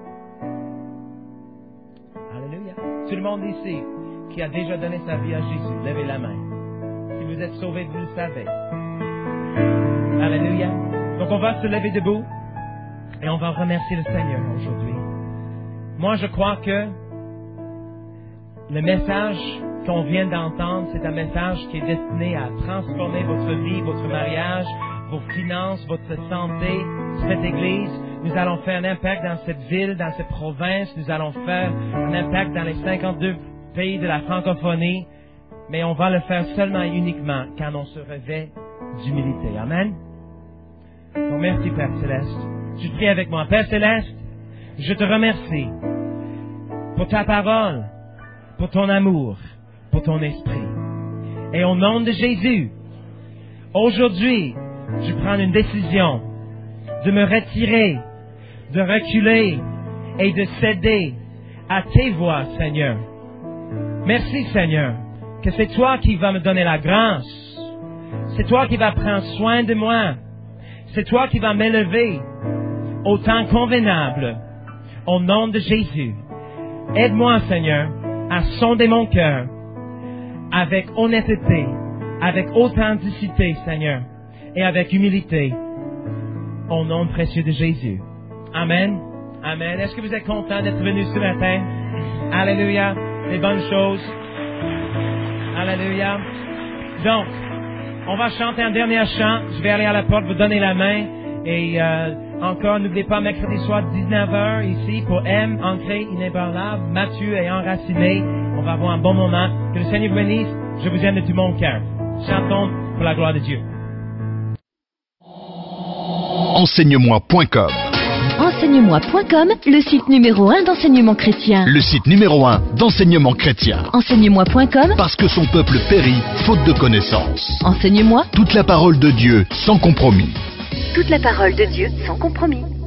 Alléluia. Tout le monde ici qui a déjà donné sa vie à Jésus, levez la main. Si vous êtes sauvé, vous le savez. Alléluia. Donc on va se lever debout et on va remercier le Seigneur aujourd'hui. Moi, je crois que le message qu'on vient d'entendre, c'est un message qui est destiné à transformer votre vie, votre mariage, vos finances, votre santé, cette église. Nous allons faire un impact dans cette ville, dans cette province. Nous allons faire un impact dans les cinquante-deux pays de la francophonie. Mais on va le faire seulement et uniquement quand on se revêt d'humilité. Amen. Donc, merci, Père Céleste. Tu pries avec moi. Père Céleste, je te remercie pour ta parole, pour ton amour, pour ton esprit. Et au nom de Jésus, aujourd'hui, je prends une décision de me retirer, de reculer et de céder à tes voies, Seigneur. Merci, Seigneur, que c'est toi qui vas me donner la grâce. C'est toi qui vas prendre soin de moi. C'est toi qui vas m'élever au temps convenable. Au nom de Jésus, aide-moi, Seigneur, à sonder mon cœur avec honnêteté, avec authenticité, Seigneur, et avec humilité. Au nom précieux de Jésus. Amen. Amen. Est-ce que vous êtes content d'être venu ce matin? Alléluia. Les bonnes choses. Alléluia. Donc, On va chanter un dernier chant. Je vais aller à la porte, vous donner la main. Et euh, encore, n'oubliez pas, mercredi soir, dix-neuf heures, ici, pour M, ancré, inébranlable, Mathieu et enraciné. On va avoir un bon moment. Que le Seigneur vous bénisse. Je vous aime de tout mon cœur. Chantons pour la gloire de Dieu. Enseigne-moi point com. Enseigne-moi point com, le site numéro un d'enseignement chrétien. Le site numéro un d'enseignement chrétien. Enseigne-moi point com, Parce que son peuple périt, faute de connaissance. enseigne-moi Toute la parole de Dieu, sans compromis. toute la parole de Dieu sans compromis.